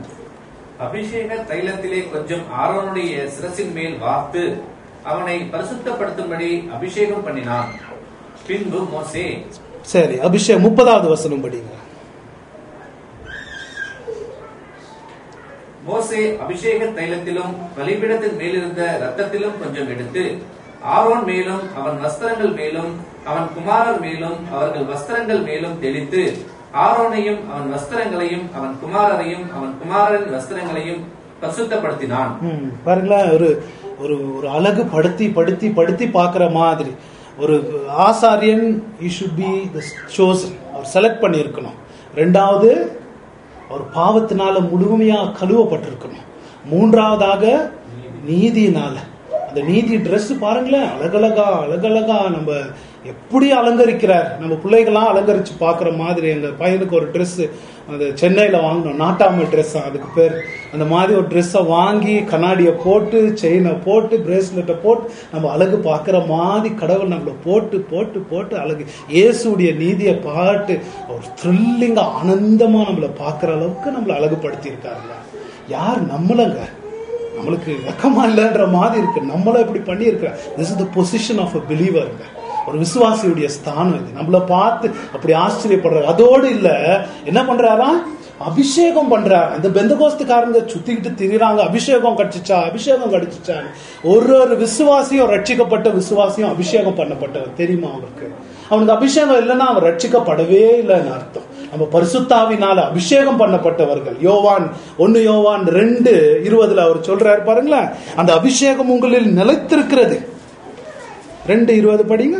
அபிஷேக தைலத்திலே கொஞ்சம் ஆரோனுடைய சிரசின் மேல் வார்த்து அவனை பரிசுத்தப்படுத்தும்படி அபிஷேகம் பண்ணினான். பின்பு மோசே, சரி அபிஷேகம் முப்பதாவது வசனம் படிங்க. மோசே அபிஷேக தைலத்திலும் பலிபீடத்தின் மேலிருந்த இரத்தத்திலும் கொஞ்சம் எடுத்து ஆரோன் மேலும் அவன் வஸ்திரங்கள் மேலும் அவன் குமாரர் மேலும் அவர்கள் வஸ்திரங்கள் மேலும் தெளித்து ஆரோனையும் அவன் வஸ்திரங்களையும் அவன் குமாரரையும் அவன் குமாரரின் வஸ்திரங்களையும் பரிசுத்தப்படுத்தினான். பாருங்களேன், ஒரு ஒரு ஒரு அழகு படுத்தி படுத்தி படுத்தி பாக்குற மாதிரி ஒரு ஆசாரியன் he should be the chosen, அவர் செலக்ட் பண்ணி இருக்கணும். ரெண்டாவது, அவர் பாவத்தினால முழுமையா கழுவப்பட்டிருக்கணும். மூன்றாவதாக நீதியினால, அந்த நீதி ட்ரெஸ் பாருங்களேன், அழகழகா அழகழகா நம்ம எப்படி அலங்கரிக்கிறார். நம்ம பிள்ளைகள்லாம் அலங்கரிச்சு பாக்குற மாதிரி. எங்க பையனுக்கு ஒரு ட்ரெஸ் அந்த சென்னையில வாங்கினோம், நாட்டாம ட்ரெஸ் அதுக்கு பேர். அந்த மாதிரி ஒரு ட்ரெஸ்ஸை வாங்கி கண்ணாடியை போட்டு செயினை போட்டு பிரேஸ்லெட்டை போட்டு நம்ம அழகு பார்க்குற மாதிரி கடவுள் நம்மளை போட்டு போட்டு போட்டு அழகு இயேசுடைய நீதியை பாட்டு ஒரு த்ரில்லிங்கா ஆனந்தமா நம்மளை பார்க்குற அளவுக்கு நம்மளை அழகுபடுத்தி இருக்காருங்க. யார் நம்மளங்க, நம்மளுக்கு வெக்கமா இல்லைன்ற மாதிரி இருக்கு. நம்மள இப்படி பண்ணி இருக்கிற this is the position of a பிலீவருங்க. ஒரு விசுவாசியுடைய ஸ்தானம் இது. நம்மள பார்த்து அப்படி ஆச்சரியப்படுறாரு. அதோடு இல்ல, என்ன பண்றாரா, அபிஷேகம் பண்றாரு. அந்த பெந்தகோஸ்துக்காரங்க சுத்திக்கிட்டு திரிறாங்க, அபிஷேகம் கிடைச்சிச்சா அபிஷேகம் கிடைச்சிச்சா. ஒரு ஒரு விசுவாசியும், ரட்சிக்கப்பட்ட விசுவாசியும் அபிஷேகம் பண்ணப்பட்டவர் தெரியுமா அவருக்கு? அவனுக்கு அபிஷேகம் இல்லைன்னா அவன் ரட்சிக்கப்படவே இல்லைன்னு அர்த்தம். நம்ம பரிசுத்தாவினால அபிஷேகம் பண்ணப்பட்டவர்கள். யோவான் ஒன்னு யோவான் ரெண்டு இருபதுல அவர் சொல்றாரு பாருங்களேன், அந்த அபிஷேகம் உங்களில் நிலைத்திருக்கிறது. ரெண்டு இருபது படிங்க.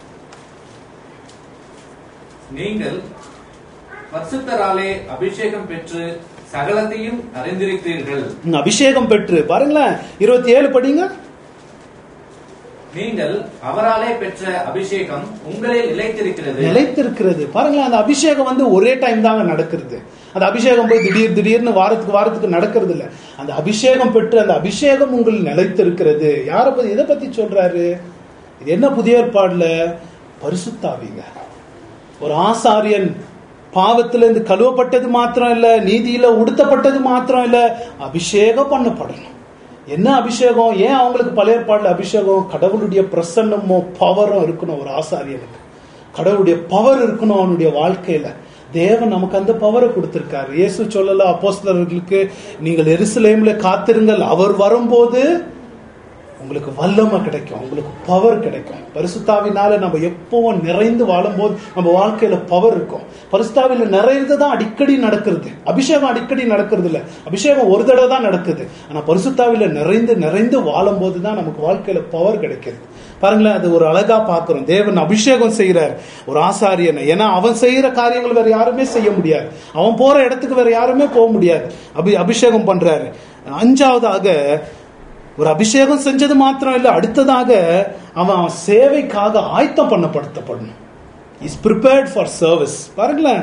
நீங்கள் பரிசுத்தராலே அபிஷேகம் பெற்று சகலத்தையும் அறிந்திருக்கிறீர்கள். அபிஷேகம் பெற்று பாருங்களேன், இருபத்தி ஏழு படிங்க. நீங்கள் அவராலே பெற்ற அபிஷேகம் உங்களில் நிலைத்திருக்கிறது. நிலைத்திருக்கிறது பாருங்களேன். அந்த அபிஷேகம் வந்து ஒரே டைம் தாங்க நடக்கிறது. அந்த அபிஷேகம் போய் திடீர் திடீர்னு வாரத்துக்கு வாரத்துக்கு நடக்கிறது இல்ல. அந்த அபிஷேகம் பெற்று அந்த அபிஷேகம் உங்கள் நிலைத்திருக்கிறது. யார பத்தி, இதை பத்தி சொல்றாரு? இது என்ன புதிய ஏற்பாடுல? பரிசுத்தாவிங்க. ஒரு ஆசாரியன் பாவத்துல இருந்து கழுவப்பட்டது மாத்திரம் இல்ல, நீதியில உடுத்தப்பட்டது மாத்திரம் இல்ல, அபிஷேகம் பண்ணப்படணும். என்ன அபிஷேகம்? ஏன் அவங்களுக்கு பழைய ஏற்பாடுல அபிஷேகம்? கடவுளுடைய பிரசன்னமோ பவரும் இருக்கணும் ஒரு ஆசாரியனுக்கு. கடவுளுடைய பவர் இருக்கணும் அவனுடைய வாழ்க்கையில. தேவன் நமக்கு அந்த பவரை கொடுத்திருக்காரு. இயேசு சொல்லல அப்போஸ்தலர்களுக்கு, நீங்கள் எருசலேம்ல காத்திருங்கள், அவர் வரும்போது உங்களுக்கு வல்லமை கிடைக்கும், உங்களுக்கு பவர் கிடைக்கும். பரிசுத்தாவினால நம்ம எப்பவும் நிறைந்து வாழும்போது நம்ம வாழ்க்கையில பவர் இருக்கும். பரிசுத்தாவில நிறைந்ததான் அடிக்கடி நடக்கிறது. அபிஷேகம் அடிக்கடி நடக்கிறது இல்ல, அபிஷேகம் ஒரு தடவை தான் நடக்குது. ஆனா பரிசுத்தாவில நிறைந்து நிறைந்து வாழும் போதுதான் நமக்கு வாழ்க்கையில பவர் கிடைக்கிறது. பாருங்களேன், அது ஒரு அழகா பாக்குறோம். தேவன் அபிஷேகம் செய்யறார் ஒரு ஆசாரியனை. ஏன்னா அவன் செய்யற காரியங்கள் வேற யாருமே செய்ய முடியாது. அவன் போற இடத்துக்கு வேற யாருமே போக முடியாது. அபி அபிஷேகம் பண்றாரு. அஞ்சாவதாக, ஒரு அபிஷேகம் செஞ்சது மாத்திரம் இல்ல, அடுத்ததாக அவன் சேவைக்காக ஆயத்தம் பண்ணப்படுத்தப்படணும். Is prepared for service. பாருங்களேன்,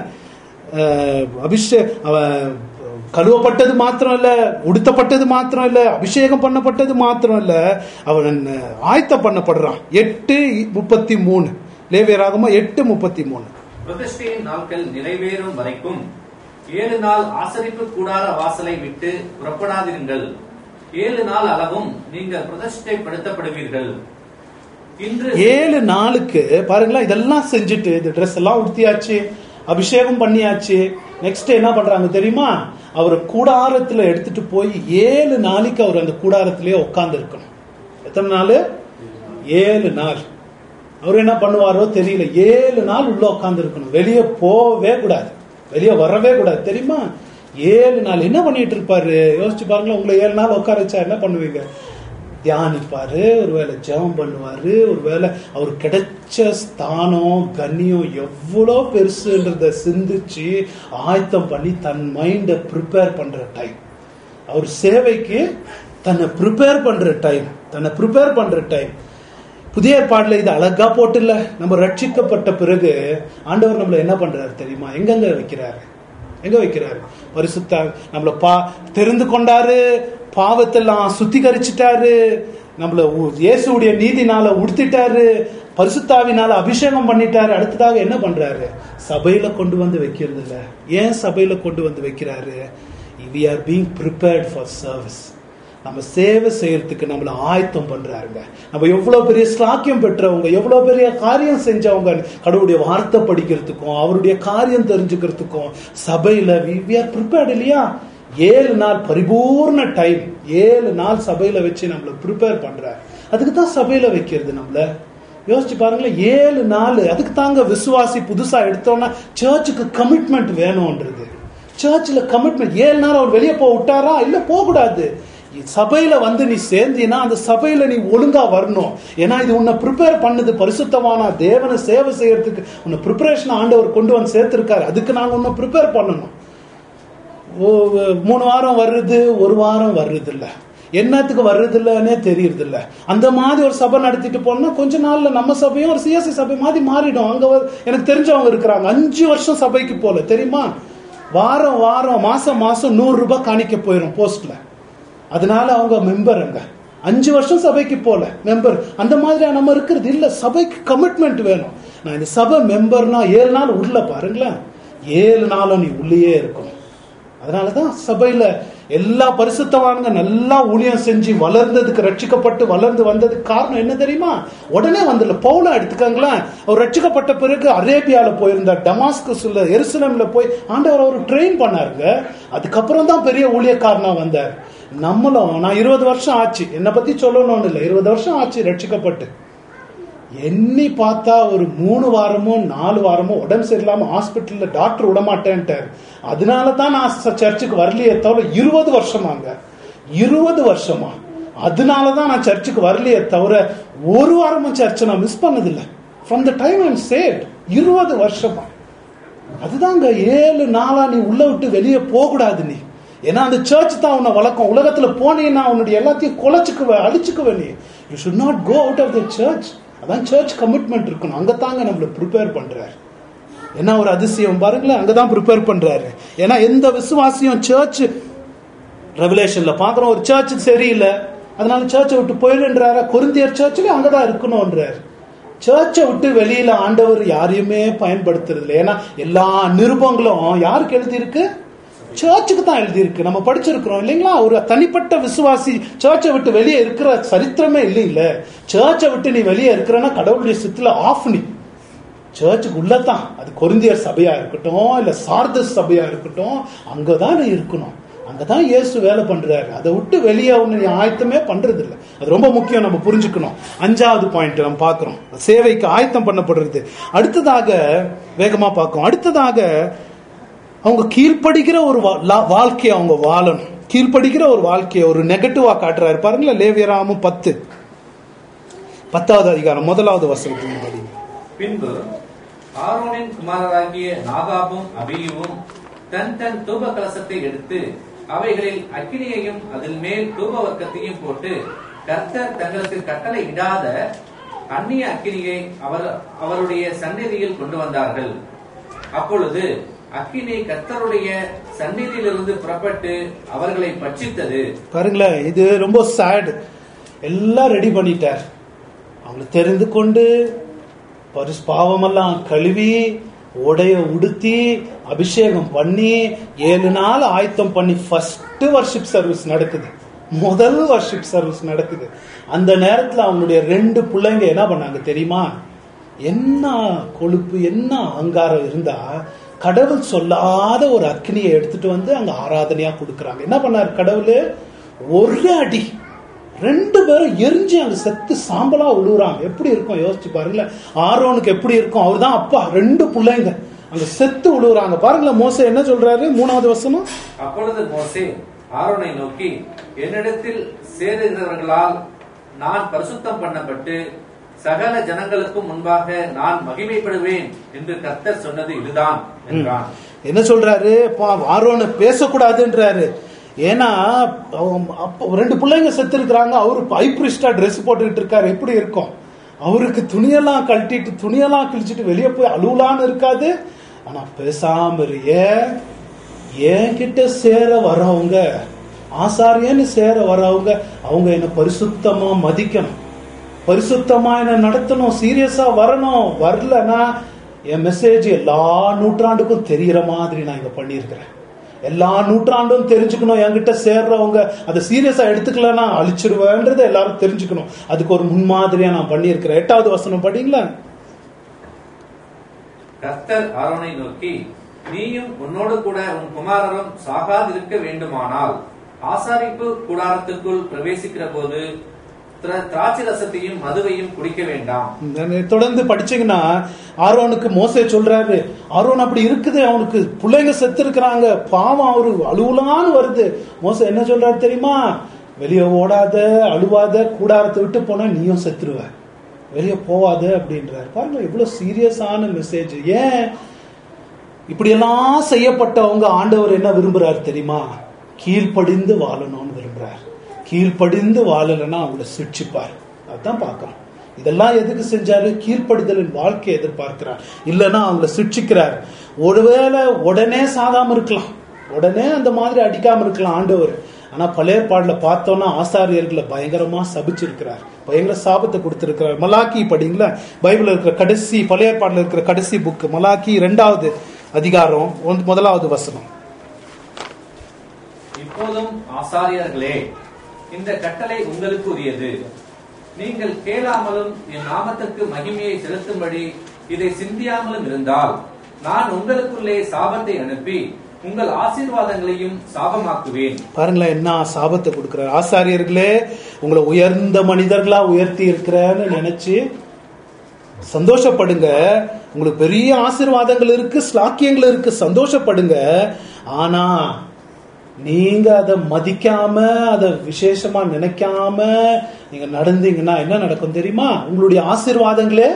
அபிஷேக் அவன் கழுவப்பட்டது மாத்திரம் இல்ல, உடுத்தப்பட்டது மாத்திரம் இல்ல, அபிஷேகம் பண்ணப்பட்டது மாத்திரம் இல்ல, அவன் ஆயத்தம் பண்ணப்படுறான். எட்டு முப்பத்தி மூணு லேவியராகமம் எட்டு முப்பத்தி மூணு. பிரதிஷ்டையின் நாட்கள் நிறைவேறும் வரைக்கும் ஏழு நாள் ஆசரிப்பு கூடார வாசலை விட்டு புறப்படாதிருங்கள். ஏழு நாள் அளவும் நீங்கள் பிரதிஷ்டைப்படுத்தப்படுவீர்கள். இன்று ஏழு நாளுக்கு பாருங்களேன், இதெல்லாம் செஞ்சுட்டு இந்த ட்ரெஸ் எல்லாம் உடுத்தியாச்சு, அபிஷேகம் பண்ணியாச்சு. நெக்ஸ்ட் என்ன பண்றாங்க தெரியுமா? அவர் கூடாரத்துல எடுத்துட்டு போய் ஏழு நாளைக்கு அவர் அந்த கூடாரத்திலேயே உட்கார்ந்து இருக்கணும். எத்தனை நாள்? ஏழு நாள். அவர் என்ன பண்ணுவாரோ தெரியல. ஏழு நாள் உள்ள உட்கார்ந்து இருக்கணும், வெளியே போவே கூடாது, வெளியே வரவே கூடாது. தெரியுமா? ஏழு நாள் என்ன பண்ணிட்டு இருப்பாரு யோசிச்சு பாருங்களேன். உங்களை ஏழு நாள் உட்கார வச்சா என்ன பண்ணுவீங்க? தியானிப்பாரு, ஒருவேளை ஜெபம் பண்ணுவாரு, ஒருவேளை அவர் கிடைச்ச ஸ்தானம் கண்ணியம் எவ்வளோ பெருசுன்றத சிந்திச்சு ஆயத்தம் பண்ணி தன் மைண்டை ப்ரிப்பேர் பண்ற டைம். அவர் சேவைக்கு தன்னை ப்ரிப்பேர் பண்ற டைம், தன்னை ப்ரிப்பேர் பண்ற டைம். புதிய ஏற்பாடுல இது அழகா போட்டு இல்ல, நம்ம ரட்சிக்கப்பட்ட பிறகு ஆண்டவர் நம்மள என்ன பண்றாரு தெரியுமா? எங்கெங்க வைக்கிறாரு? எங்க வைக்கிறாரு? பரிசுத்த நம்மள பா தெரிந்து கொண்டாரு, பாவத்தெல்லாம் சுத்திகரிச்சுட்டாரு, நம்மள இயேசுடைய நீதினால உடுத்திட்டாரு, பரிசுத்தாவினால அபிஷேகம் பண்ணிட்டாரு. அடுத்ததாக என்ன பண்றாரு? சபையில கொண்டு வந்து வைக்கிறது இல்ல. ஏன் சபையில கொண்டு வந்து வைக்கிறாரு? we are being prepared for service. நம்ம சேவை செய்யறதுக்கு நம்மள ஆயத்தம் பண்றாருங்க. நம்ம எவ்வளவு பெரிய ஸ்லாக்கியம் பெற்றவங்க, எவ்வளவு பெரிய காரியம் செஞ்சவங்க, கடவுளுடைய வார்த்தை படிக்கிறதுக்கும் அவருடைய காரியம் தெரிஞ்சுக்கிறதுக்கும் சபையில we are prepared இல்லையா? ஏழு நாள் பரிபூர்ண டைம், ஏழு நாள் சபையில வச்சு நம்மள ப்ரிப்பேர் பண்றாரு. அதுக்கு தான் சபையில வைக்கிறது. நம்மள யோசிச்சு பாருங்களேன், ஏழு நாள். அதுக்கு தாங்க விசுவாசி புதுசா எடுத்தோம்னா சர்ச்சுக்கு கமிட்மெண்ட் வேணும்ன்றது. சர்ச்சில் கமிட்மெண்ட். ஏழு நாள் அவர் வெளியே போக விட்டாரா? இல்ல, போக கூடாது. சபையில வந்து நீ சேர்ந்தீனா அந்த சபையில நீ ஒழுங்கா வரணும். ஏன்னா இது உன்னை ப்ரிப்பேர் பண்ணுது பரிசுத்தமான தேவனை சேவை செய்யறதுக்கு. உன்னை ப்ரிப்பரேஷன் ஆண்டவர் கொண்டு வந்து சேர்த்திருக்காரு. அதுக்கு நாங்க உன்னை ப்ரிப்பேர் பண்ணணும். மூணு வாரம் வர்றது, ஒரு வாரம் வர்றது இல்ல, என்னத்துக்கு வர்றது இல்லன்னே தெரியறது இல்ல. அந்த மாதிரி ஒரு சபை நடத்திட்டு போனா கொஞ்ச நாள்ல நம்ம சபையும் ஒரு சிஎஸ்சி சபை மாதிரி மாறிடும். அங்க எனக்கு தெரிஞ்சவங்க இருக்கிறாங்க, அஞ்சு வருஷம் சபைக்கு போல தெரியுமா. வாரம் வாரம் மாசம் மாசம் நூறு ரூபாய் காணிக்க போயிடும் போஸ்ட்ல. அதனால அவங்க மெம்பர். அங்க அஞ்சு வருஷம் சபைக்கு போல மெம்பர். அந்த மாதிரி நம்ம இருக்கிறது இல்ல. சபைக்கு கமிட்மெண்ட் வேணும். நான் இந்த சபை மெம்பர்னா ஏழு நாள் உள்ள பாருங்களேன், ஏழு நாளும் நீ உள்ளே இருக்கணும். அதனாலதான் சபையில எல்லா பரிசுத்தவானுங்க நல்லா ஊழியம் செஞ்சு வளர்ந்ததுக்கு, ரட்சிக்கப்பட்டு வளர்ந்து வந்ததுக்கு காரணம் என்ன தெரியுமா? உடனே வந்துடல. பவுலா எடுத்துக்காங்களேன், அவர் ரட்சிக்கப்பட்ட பிறகு அரேபியால போயிருந்தார், டமாஸ்கஸ்ல, எருசலேம்ல போய் ஆண்டவர் அவர் ட்ரெயின் பண்ணாருங்க. அதுக்கப்புறம் தான் பெரிய ஊழியக்காரனா வந்தார். நம்மளும், நான் இருபது வருஷம் ஆச்சு, என்னை பத்தி சொல்லணும்னு இல்லை, இருபது வருஷம் ஆச்சு ரட்சிக்கப்பட்டு. எண்ணி பார்த்தா ஒரு மூணு வாரமோ நாலு வாரமோ உடம்பு சரியில்லாம ஹாஸ்பிட்டல்ல டாக்டர் விடமாட்டேன்ட்டார். அதனாலதான் நான் சர்ச்சுக்கு வரலையே தவிர, இருபது வருஷமாங்க, இருபது வருஷமா அதனாலதான் நான் சர்ச்சுக்கு வரலையே தவிர ஒரு வாரமும் சர்ச்சை நான் மிஸ் பண்ணதில்லை. From the time I am saved, இருபது வருஷமா. அதுதாங்க ஏழு நாளா நீ உள்ள விட்டு வெளியே போக கூடாது நீ. ஏன்னா அந்த சர்ச் தான் உன்னை வளர்க்கும். உலகத்துல போனீங்கன்னா உன்னுடைய எல்லாத்தையும் குலைச்சுக்குவ, அழிச்சுக்குவ நீ. You should not go out of the church. அதான் சர்ச் கமிட்மெண்ட் இருக்கணும். அங்கதாங்க நம்மள ப்ரிப்பேர் பண்றாரு. என்ன ஒரு அதிசயம் பாருங்களேன், அங்கதான் ப்ரிப்பேர் பண்றாரு. ஏன்னா எந்த விசுவாசியும் சர்ச் ரெவலேஷன்ல பாக்குறோம், ஒரு சர்ச் சரியில்லை அதனால சர்ச்சை விட்டு போயிடுன்றாரு. கொரிந்தியர் சர்ச்லயும் அங்கதான் இருக்கணும்ன்றாரு. சர்ச்சை விட்டு வெளியில ஆண்டவர் யாரையுமே பயன்படுத்துறது இல்லை. ஏன்னா எல்லா நிருபங்களும் யாருக்கு எழுதி இருக்கு? சர்ச்சுக்கு தான் எழுதி இருக்கு. நம்ம படிச்சிருக்கிறோம் இல்லைங்களா? ஒரு தனிப்பட்ட விசுவாசி சர்ச்சை விட்டு வெளியே இருக்கிற சரித்திரமே இல்லை. இல்ல, சர்ச்சை விட்டு நீ வெளியே இருக்கிறன்னா கடவுளுடைய சித்துல ஆஃப். நீ சர்ச்சுக்கு உள்ளதான், அது கொரிந்தியர் சபையா இருக்கட்டும் இல்ல சார்தஸ் சபையா இருக்கட்டும், அங்கதான் நீ இருக்கணும். அங்கதான் இயேசு வேலை பண்றாரு. அதை விட்டு வெளியே ஒண்ணு ஆயத்தமே பண்றது இல்லை. அது ரொம்ப முக்கியம், நம்ம புரிஞ்சுக்கணும். அஞ்சாவது பாயிண்ட் நம்ம பாக்குறோம், சேவைக்கு ஆயத்தம் பண்ணப்படுறது. அடுத்ததாக வேகமா பார்க்கும், அடுத்ததாக அவங்க கீழ்ப்படுகிற ஒரு வாழ்க்கையை அவங்க வாழணும். கீழ்ப்படுகிற ஒரு வாழ்க்கையை ஒரு நெகட்டிவா காட்டுறாரு பாருங்களேன். லேவியராகமம் பத்து பத்தாவது அதிகாரம் முதலாவது வசனத்தின்படி, பின்பு ஆரோனின் குமாரராகிய நாதாபும் அபியூவும் தன் தன் தூப கலசத்தை எடுத்து அவைகளில் அக்கினியையும் அதில் மேல் தூப வர்க்கத்தையும் போட்டு கர்த்தர் தங்களுக்கு கட்டளை இடாத அந்நிய அக்கினியை அவர் அவருடைய சந்நிதியில் கொண்டு வந்தார்கள். அப்பொழுது அக்கினி கர்த்தருடைய சந்நிதியிலிருந்து புறப்பட்டு அவர்களை பட்சித்தது. பாருங்களேன், இது ரொம்ப சேட். எல்லாம் ரெடி பண்ணிட்டார். அவங்களை தெரிந்து கொண்டு பரிசு பாவமெல்லாம் கழுவி உடைய உடுத்தி அபிஷேகம் பண்ணி ஏழு நாள் ஆயத்தம் பண்ணி ஃபர்ஸ்ட் வர்ஷிப் சர்வீஸ் நடக்குது. முதல் வர்ஷிப் சர்வீஸ் நடக்குது. அந்த நேரத்துல அவங்களுடைய ரெண்டு பிள்ளைங்க என்ன பண்ணாங்க தெரியுமா? என்ன கொழுப்பு, என்ன அகங்காரம் இருந்தா கடவுள் சொல்லாத ஒரு அக்னியை எடுத்துட்டு வந்து அங்க ஆராதனையா கொடுக்கறாங்க. என்ன பண்ணாரு கடவுள்? ஒரு அடி, ரெண்டு பேரும் எரிஞ்சு அங்க செத்து சாம்பலா விழுறாங்க. எப்படி இருக்கும் யோசிச்சு பாருங்களேன். ஆரோனுக்கு எப்படி இருக்கும்? அவர் தான் அப்பா, ரெண்டு பிள்ளைங்க அங்க செத்து விழுறாங்க. பாருங்களேன், மோசே என்ன சொல்றாரு? மூணாவது வசனம், அப்பொழுது மோசே ஆரோனை நோக்கி, என்னிடத்தில் சேருகிறவர்களால் நான் பரிசுத்தம் பண்ணப்பட்டு சகல ஜனங்களுக்கும் முன்பாக நான் மகிமைப்படுவேன் என்று கர்த்தர் சொன்னது இதுதான் என்றான். என்ன சொல்றாரு? ஆரோனை பேசக்கூடாதுன்றாரு. ஏன்னா ரெண்டு பிள்ளைங்க செத்து இருக்கிறாங்க. அவரு ஹைப்ரிஸ்டா ட்ரெஸ் போட்டுக்கிட்டு இருக்காரு. எப்படி இருக்கும்? அவருக்கு துணியெல்லாம் கழட்டிட்டு துணியெல்லாம் கிழிச்சிட்டு வெளியே போய் அழுவலான்னு இருக்காது. ஆனா பேசாம ஏன் என்கிட்ட சேர வரவங்க, ஆசாரியன்னு சேர வரவங்க, அவங்க என்ன பரிசுத்தமா மதிக்கணும், பரிசுத்தமா என்ன நடத்தணும், சீரியஸா வரணும். வரலன்னா என் மெசேஜ் எல்லா நூற்றாண்டுக்கும் தெரியற மாதிரி நான் இங்க பண்ணியிருக்கிறேன். எல்லா நூற்றாண்டும் தெரிஞ்சுக்கணும். என்கிட்ட சேர்றவங்க அதை சீரியஸா எடுத்துக்கலன்னா அழிச்சிருவேன்றதை எல்லாரும் தெரிஞ்சுக்கணும். அதுக்கு ஒரு முன்மாதிரியா நான் பண்ணியிருக்கிறேன். எட்டாவது வசனம் படிங்களா? கர்த்தர் ஆரோனை நோக்கி, நீயும் உன்னோடு கூட உன் குமாரரும் சாகாதிருக்க வேண்டுமானால் ஆசாரிப்பு கூடாரத்துக்குள் பிரவேசிக்கிற போது திராட்சை ரசத்தையும் மதுவையும் குடிக்க வேண்டாம். தொடர்ந்து படிச்சீங்கன்னா ஆரோனுக்கு மோசே சொல்றாரு, ஆரோன் அப்படி இருக்குது, அவனுக்கு பிள்ளைங்க செத்து இருக்கிறாங்க, பாவம் அவரு அழுவலான்னு வருது. மோசே என்ன சொல்றாரு தெரியுமா? வெளியே ஓடாத, அழுவாத, கூடாரத்தை விட்டு போனா நீயும் செத்துருவ, வெளியே போவாத அப்படின்றாரு. பாருங்க எவ்வளவு சீரியஸான மெசேஜ். ஏன் இப்படி எல்லாம் செய்யப்பட்டவங்க ஆண்டவர் என்ன விரும்புறாரு தெரியுமா? கீழ்ப்படிந்து வாழணும்னு விரும்புறாரு. கீழ்ப்படிந்து வாழலைன்னா அவங்கள சிட்சிப்பார். அதுதான் பார்க்கணும். இதெல்லாம் எதுக்கு செஞ்சாரு? கீழ்ப்படிதலின் வாழ்க்கையை எதிர்பார்க்கிறார். இல்லைன்னா அவங்கள சிட்சிக்கிறார். ஒருவேளை உடனே சாகாம இருக்கலாம், உடனே அந்த மாதிரி அடிக்காம இருக்கலாம் ஆண்டவர். ஆனா பழைய பாடல பார்த்தோம்னா ஆசாரியர்களை பயங்கரமா சபிச்சிருக்கிறார், பயங்கர சாபத்தை கொடுத்திருக்கிறார். மலாக்கி படிங்களா, பைபிள் இருக்கிற கடைசி, பழைய பாடல இருக்கிற கடைசி புக் மலாக்கி இரண்டாவது அதிகாரம் முதலாவது வசனம். இப்போதும் ஆசாரியர்களே, இந்த கட்டளை உங்களுக்கு உரியது. நீங்கள் கேளாமலும் என் நாமத்திற்கு மகிமையை செலுத்தும்படி இதை சிந்தியாமலும் இருந்தால் நான் உங்களுக்குள்ளே சாபத்தை அனுப்பி உங்கள் ஆசீர்வாதங்களையும் சாபமாக்குவேன். பாருங்களேன் என்ன சாபத்தை கொடுக்கிறார். ஆசாரியர்களே, உங்களை உயர்ந்த மனிதர்களா உயர்த்தி இருக்கிறேன்னு நினைச்சு சந்தோஷப்படுங்க. உங்களுக்கு பெரிய ஆசீர்வாதங்கள் இருக்கு, ஸ்லாக்கியங்கள் இருக்கு, சந்தோஷப்படுங்க. ஆனா நீங்க அதை மதிக்காம, அதை விசேஷமா நினைக்காம நீங்க நடந்தீங்கன்னா என்ன நடக்கும் தெரியுமா? உங்களுடைய ஆசீர்வாதங்களே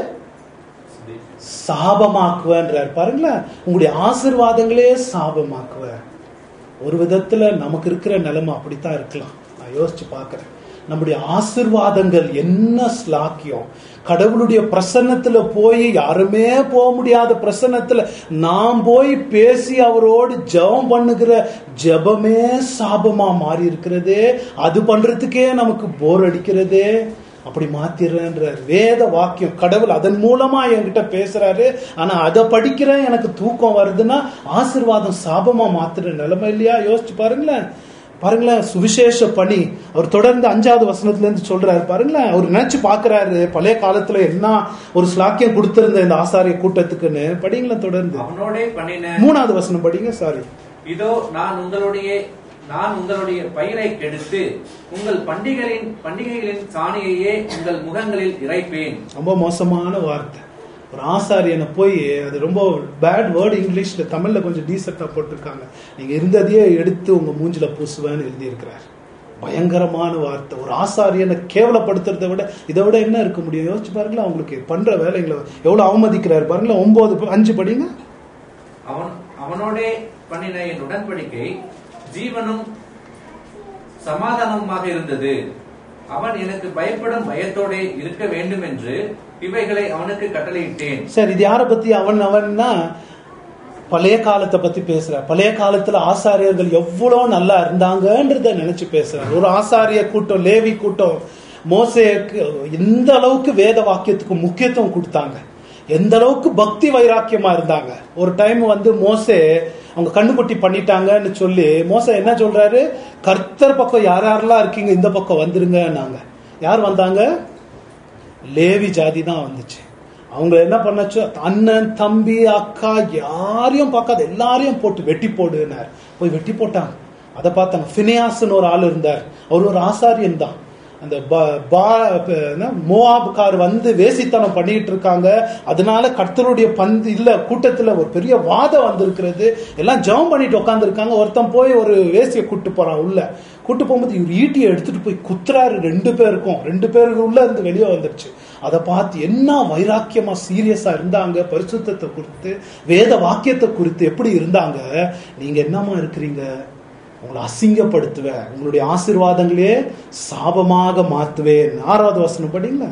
சாபமாக்குவேன்றார். பாருங்களேன், உங்களுடைய ஆசீர்வாதங்களே சாபமாக்குவேன். ஒரு விதத்துல நமக்கு இருக்கிற நிலைமை அப்படித்தான் இருக்கலாம். நான் யோசிச்சு பாக்குறேன், நம்முடைய ஆசீர்வாதங்கள் என்ன ஸ்லாக்கியம். கடவுளுடைய பிரசன்னத்துல போய், யாருமே போக முடியாத பிரசன்னத்துல நாம் போய் பேசி அவரோடு ஜெபம் பண்ணுகிற ஜெபமே சாபமா மாறி இருக்கிறதே. அது பண்றதுக்கே நமக்கு போர் அடிக்கிறதே. அப்படி மாத்திடுறேன்றார். வேத வாக்கியம் கடவுள் அதன் மூலமா என்கிட்ட பேசுறாரு. ஆனா அதை படிக்கிறேன், எனக்கு தூக்கம் வருதுன்னா ஆசீர்வாதம் சாபமா மாத்துற நிலைமை இல்லையா? யோசிச்சு பாருங்களேன். பாருங்களேன் சுவிசேஷ பணி அவர் தொடர்ந்து அஞ்சாவது வசனத்துல இருந்து சொல்றாரு. பாருங்களேன், அவர் நினைச்சு பாக்குறாரு பழைய காலத்துல என்ன ஒரு ஸ்லாக்கியம் கொடுத்திருந்த இந்த ஆசாரிய கூட்டத்துக்குன்னு. படிங்களேன் தொடர்ந்து. மூணாவது வசனம் படிங்க. சாரி. இதோ நான் உங்களுடைய நான் உங்களுடைய பயிரை கெடுத்து உங்கள் பண்டிகைகளின் பண்டிகைகளின் சாணியையே உங்கள் முகங்களில் இறைப்பேன். ரொம்ப மோசமான வார்த்தை. ஒரு ஆசாரியனை போய், அது ரொம்ப பேட் வேர்டு இங்கிலீஷ்ல, தமிழ்ல கொஞ்சம் டீசெண்டா போட்டிருக்காங்க. நீங்க இருந்ததையே எடுத்து உங்க மூஞ்சில பூசுவேன்னு எழுதி இருக்கிறார். பயங்கரமான வார்த்தை. ஒரு ஆசாரியனை கேவலப்படுத்துறதை விட இதை விட என்ன இருக்க முடியும்? யோசிச்சு பாருங்களா, அவங்களுக்கு பண்ற வேலைங்களை எவ்வளவு அவமதிக்கிறாரு பாருங்களா. ஒன்பது அஞ்சு படிங்க. அவன் அவனோட பண்ணின என் உடன்படிக்கை ஜீவனும் சமாதானமாக இருந்தது. அவன் எனக்கு பயப்படும் பயத்தோட இருக்க வேண்டும் என்று இவைகளை அவனுக்கு கட்டளையிட்டேன். சரி, இது யாரை பத்தி? அவன் அவன்னா பழைய காலத்தை பத்தி பேசுற. பழைய காலத்துல ஆசாரியர்கள் எவ்வளவு நல்லா இருந்தாங்கன்றத நினைச்சு பேசுறாரு. ஒரு ஆசாரிய கூட்டம், லேவி கூட்டம் மோசேக்கு எந்த அளவுக்கு வேத வாக்கியத்துக்கு முக்கியத்துவம் கொடுத்தாங்க, எந்த அளவுக்கு பக்தி வைராக்கியமா இருந்தாங்க. ஒரு டைம் வந்து மோசே அவங்க கண்ணுக்குட்டி பண்ணிட்டாங்கன்னு சொல்லி மோசே என்ன சொல்றாரு? கர்த்தர் பக்கம் யார் யாரெல்லாம் இருக்கீங்க இந்த பக்கம் வந்துருங்க. நாங்க யார் வந்தாங்க? லேவி ஜாதி தான் வந்துச்சு. அவங்க என்ன பண்ணச்சோ, அண்ணன் தம்பி அக்கா யாரையும் பார்க்காத எல்லாரையும் போட்டு வெட்டி போடுனார். போய் வெட்டி போட்டாங்க. அதை பார்த்தாங்க. ஃபினியாஸ்னு ஒரு ஆள் இருந்தார், அவர் ஒரு ஆசாரியன் தான். அந்த மோவாபுக்கார் வந்து வேசித்தனம் பண்ணிட்டு இருக்காங்க. அதனால கர்த்தருடைய பந்து இல்ல கூட்டத்துல ஒரு பெரிய வாதம் வந்திருக்கிறது. எல்லாம் ஜெபம் பண்ணிட்டு உட்கார்ந்து இருக்காங்க. ஒருத்தன் போய் ஒரு வேசியை கூட்டு போறான். உள்ள கூட்டு போகும்போது இவர் ஈட்டியை எடுத்துட்டு போய் குத்துறாரு. ரெண்டு பேருக்கும் ரெண்டு பேருக்கு உள்ள இருந்து வெளியே வந்துருச்சு. அதை பார்த்து என்ன வைராக்கியமா சீரியஸா இருந்தாங்க, பரிசுத்தத்தை குறித்து வேத வாக்கியத்தை குறித்து எப்படி இருந்தாங்க. நீங்க என்னமா இருக்கிறீங்க? உங்களை அசிங்கப்படுத்துவேன், உங்களுடைய ஆசீர்வாதங்களே சாபமாக மாத்துவேன். ஆறாவது வசனம் படிங்களா.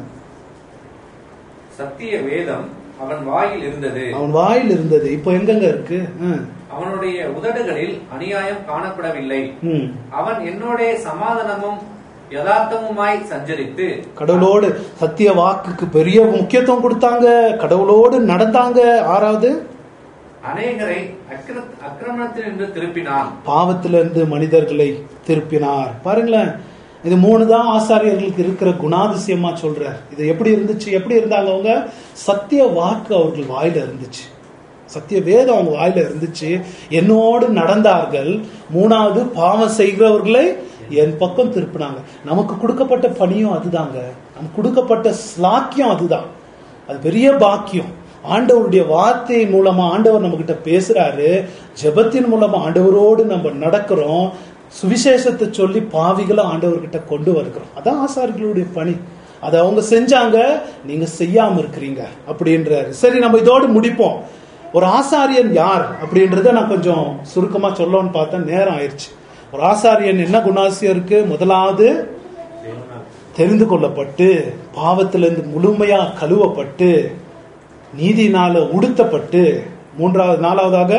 சத்திய வேதம் அவன் வாயில் இருந்தது. அவன் வாயில் இருந்தது. இப்போ எங்கெங்க இருக்கு? அவனுடைய உதடுகளில் அநியாயம் காணப்படவில்லை. அவன் என்னோட சமாதானமும் யதார்த்தமுமாய் சஞ்சரித்து, கடவுளோடு சத்திய வாக்குக்கு பெரிய முக்கியத்துவம் கொடுத்தாங்க, கடவுளோடு நடந்தாங்க. ஆறாவது, அநேகரை அக்கிரமத்திலிருந்து திருப்பினான், பாவத்திலிருந்து மனிதர்களை திருப்பினார். பாருங்களேன், இது மூணு தான் ஆசாரியர்களுக்கு இருக்கிற குணாதிசயமா சொல்றார். இது எப்படி இருந்துச்சு? எப்படி இருந்தாங்க அவங்க? சத்திய வாக்கு அவர்கள் வாயில இருந்துச்சு. சத்திய வேதம் அவங்க வாயில இருந்துச்சு. என்னோடு நடந்தார்கள். மூணாவது, பாவம் செய்கிறவர்களை என் பக்கம் திருப்பினாங்க. நமக்கு கொடுக்கப்பட்ட பணியும் அதுதாங்க. நமக்கு கொடுக்கப்பட்ட ஸ்லாக்கியம் அதுதான். அது பெரிய பாக்கியம். ஆண்டவருடைய வார்த்தை மூலமா ஆண்டவர் நம்ம கிட்ட பேசுறாரு. ஜெபத்தின் மூலமா ஆண்டவரோடு நம்ம நடக்கிறோம். சுவிசேஷத்தை சொல்லி பாவிகளை ஆண்டவர்கிட்ட கொண்டு வருகிறோம். அதான் ஆசாரியர்களுடைய பணி. அதை அவங்க செஞ்சாங்க, நீங்க செய்யாம இருக்கிறீங்க அப்படின்றாரு. சரி, நம்ம இதோடு முடிப்போம். ஒரு ஆசாரியன் யார் அப்படின்றத நான் கொஞ்சம் சுருக்கமா சொல்லணும்னு பார்த்தேன், நேரம் ஆயிடுச்சு. ஒரு ஆசாரியன் என்ன குணாசியம் இருக்கு? முதலாவது, தெரிந்து கொள்ளப்பட்டு பாவத்திலிருந்து முழுமையா கழுவப்பட்டு நீதினால உடுத்தப்பட்டு, மூன்றாவது நாலாவதாக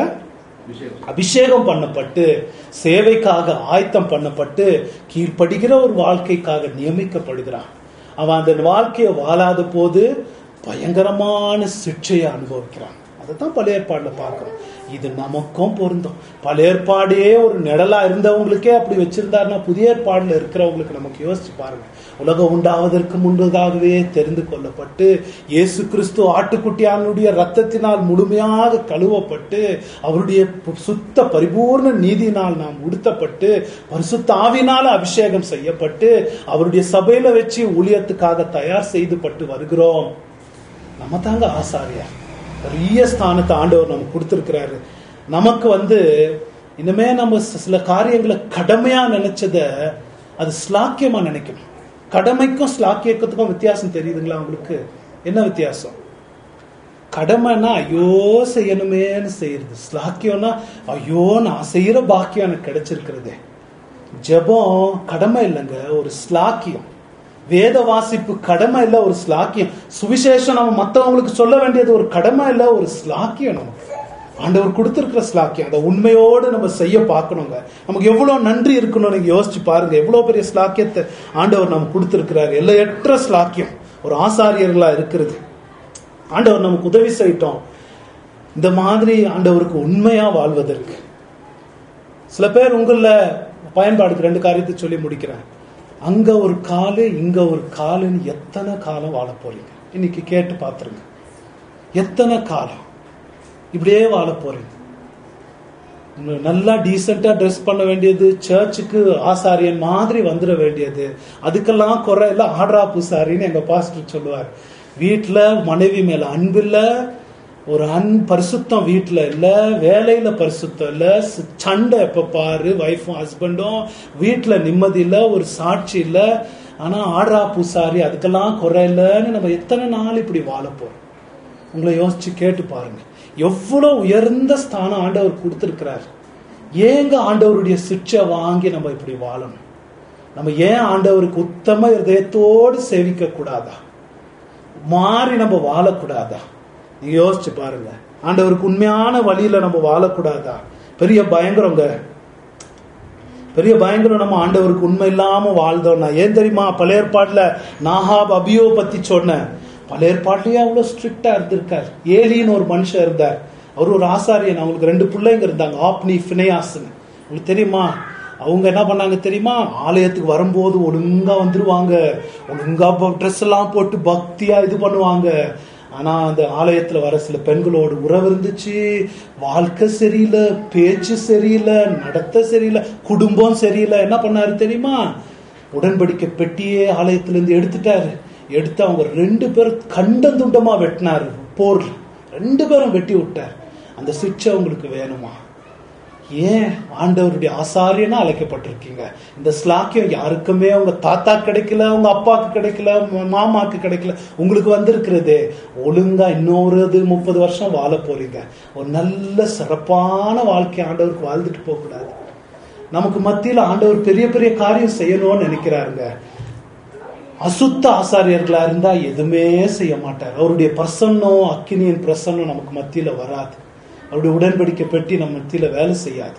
அபிஷேகம் பண்ணப்பட்டு சேவைக்காக ஆயத்தம் பண்ணப்பட்டு கீழ்ப்படுகிற ஒரு வாழ்க்கைக்காக நியமிக்கப்படுகிறான். அவன் அந்த வாழ்க்கையை வாழாத போது பயங்கரமான சிக்ஷையை அனுபவிக்கிறான். அதைத்தான் பழைய ஏற்பாடுல பார்க்கிறோம். இது நமக்கும் பொருந்தும். பழைய ஏற்பாடே ஒரு நிழலா இருந்தவங்களுக்கே அப்படி வச்சிருந்தாருன்னா புதிய ஏற்பாடுல இருக்கிறவங்களுக்கு நமக்கு யோசிச்சு பாருங்க. உலகம் உண்டாவதற்கு முன்பதாகவே தெரிந்து கொள்ளப்பட்டு இயேசு கிறிஸ்து ஆட்டுக்குட்டியானுடைய ரத்தத்தினால் முழுமையாக கழுவப்பட்டு அவருடைய சுத்த பரிபூர்ண நீதியினால் நாம் உடுத்தப்பட்டு பரிசுத்த ஆவியினால அபிஷேகம் செய்யப்பட்டு அவருடைய சபையில வச்சு ஊழியத்துக்காக தயார் செய்துபட்டு வருகிறோம். நம்ம தாங்க ஆசாரியார். பெரிய ஸ்தானத்தை ஆண்டவர் நமக்கு கொடுத்திருக்கிறாரு. நமக்கு வந்து இனிமே நம்ம சில காரியங்களை கடமையா நினைச்சத அது ஸ்லாக்கியமா நினைக்கணும். கடமைக்கும் ஸ்லாக்கியத்துக்கும் வித்தியாசம் தெரியுதுங்களா உங்களுக்கு? என்ன வித்தியாசம்? கடமைன்னா ஐயோ செய்யணுமேன்னு செய்யறது. ஸ்லாக்கியம்னா ஐயோ நான் செய்யற பாக்கியம் எனக்கு கிடைச்சிருக்கிறது. ஜெபம் கடமை இல்லைங்க, ஒரு ஸ்லாக்கியம். வேத வாசிப்பு கடமை இல்ல, ஒரு ஸ்லாக்கியம். சுவிசேஷம் நம்ம மற்றவங்களுக்கு சொல்ல வேண்டியது ஒரு கடமை இல்ல, ஒரு ஸ்லாக்கியம். நமக்கு ஆண்டவர் கொடுத்திருக்கிற ஸ்லாக்கியம். அதை உண்மையோடு நம்ம செய்ய பார்க்கணுங்க. நமக்கு எவ்வளவு நன்றி இருக்கணும் நீங்க யோசிச்சு பாருங்க. எவ்வளவு பெரிய ஸ்லாக்கியத்தை ஆண்டவர் நமக்கு கொடுத்திருக்கிறாரு. எல்லையற்ற ஸ்லாக்கியம் ஒரு ஆசாரியர்களா இருக்கிறது. ஆண்டவர் நமக்கு உதவி செய்யட்டும் இந்த மாதிரி ஆண்டவருக்கு உண்மையா வாழ்வதற்கு. சில பேர் உங்கள பயன்பாடுக்கு ரெண்டு காரியத்தை சொல்லி முடிக்கிறேன். அங்க ஒரு காலு இங்க ஒரு காலுன்னு எத்தனை காலம் வாழ போறீங்க? இன்னைக்கு கேட்டு பாத்துருங்க. எத்தனை காலம் இப்படியே வாழ போறீங்க? நல்லா டீசெண்டா ட்ரெஸ் பண்ண வேண்டியது, சர்ச்சுக்கு ஆசாரியன் மாதிரி வந்துட வேண்டியது, அதுக்கெல்லாம் குறை இல்ல. ஆட்ரா பூசாரின்னு எங்க பாஸ்டர் சொல்லுவார். வீட்டுல மனைவி மேல அன்பு இல்ல, ஒரு அன் பரிசுத்தம் வீட்டுல இல்ல, வேலையில பரிசுத்தம் இல்ல, சண்டை எப்ப பாரு வைஃபும் ஹஸ்பண்டும், வீட்டுல நிம்மதி இல்ல, ஒரு சாட்சி இல்ல. ஆனா ஆட்ரா பூசாரி அதுக்கெல்லாம் குறை இல்லைன்னு நம்ம எத்தனை நாள் இப்படி வாழ போறோம்? உங்களை யோசிச்சு கேட்டு பாருங்க. எவ்வளவு உயர்ந்த ஸ்தானம் ஆண்டவர் கொடுத்திருக்கிறார். ஏங்க ஆண்டவருடைய சிக்ஷை வாங்கி நம்ம இப்படி வாழணும்? நம்ம ஏன் ஆண்டவருக்கு உத்தம இதயத்தோடு சேவிக்க கூடாதா? மாறி நம்ம வாழக்கூடாதா? நீங்க யோசிச்சு பாருங்க. ஆண்டவருக்கு உண்மையான வழியில நம்ம வாழக்கூடாதா? பெரிய பயங்கரங்க, பெரிய பயங்கரம். நம்ம ஆண்டவருக்கு உண்மை இல்லாம வாழ்ந்தோம்னா ஏன் தெரியுமா? பழைய ஏற்பாடுல நாகாப் அபியோ பத்தி சொன்ன, பழைய ஏற்பாட்லயே அவ்வளவு ஸ்ட்ரிக்டா இருந்திருக்காரு. ஏலின்னு ஒரு மனுஷன் இருந்தார். அவர் ஒரு ஆசாரியன். அவங்களுக்கு ரெண்டு பிள்ளைங்க இருந்தாங்க, ஆப்னி ஃபினேயாஸ்ன்னு. உங்களுக்கு தெரியுமா? அவங்க என்ன பண்ணாங்க தெரியுமா? ஆலயத்துக்கு வரும்போது ஒழுங்கா வந்துருவாங்க, ஒழுங்கா ட்ரெஸ் எல்லாம் போட்டு பக்தியா இது பண்ணுவாங்க. ஆனா அந்த ஆலயத்துல வர சில பெண்களோடு உறவு இருந்துச்சு. வாழ்க்கை சரியில்லை, பேச்சு சரியில்லை, நடத்த சரியில்லை, குடும்பம் சரியில்லை. என்ன பண்ணாரு தெரியுமா? உடன்படிக்கை பெட்டியே ஆலயத்துல இருந்து எடுத்துட்டாரு. எடுத்து அவங்க ரெண்டு பேரும் கண்டந்துண்டமா வெட்டினாரு. போர் ரெண்டு பேரும் வெட்டி விட்டார். அந்த சிக்ஷை உங்களுக்கு வேணுமா? ஏன் ஆண்டவருடைய ஆசாரியனா அழைக்கப்பட்டிருக்கீங்க? இந்த ஸ்லாக்கியம் யாருக்குமே உங்க தாத்தா கிடைக்கல, உங்க அப்பாக்கு கிடைக்கல, மாமாக்கு கிடைக்கல, உங்களுக்கு வந்திருக்கிறது. ஒழுங்கா இன்னொரு முப்பது வருஷம் வாழ போறீங்க. ஒரு நல்ல சிறப்பான வாழ்க்கை ஆண்டவருக்கு வாழ்ந்துட்டு போக கூடாது. நமக்கு மத்தியில ஆண்டவர் பெரிய பெரிய காரியம் செய்யணும்னு நினைக்கிறாருங்க. அசுத்த ஆசாரியர்களா இருந்தா எதுவுமே செய்ய மாட்டார். அவருடைய பிரசன்னம், அக்கினியின் பிரசன்னம் நமக்கு மத்தியில வராது. அவருடைய உடன்படிக்கை பெட்டி நம்ம மத்தியில வேலை செய்யாது.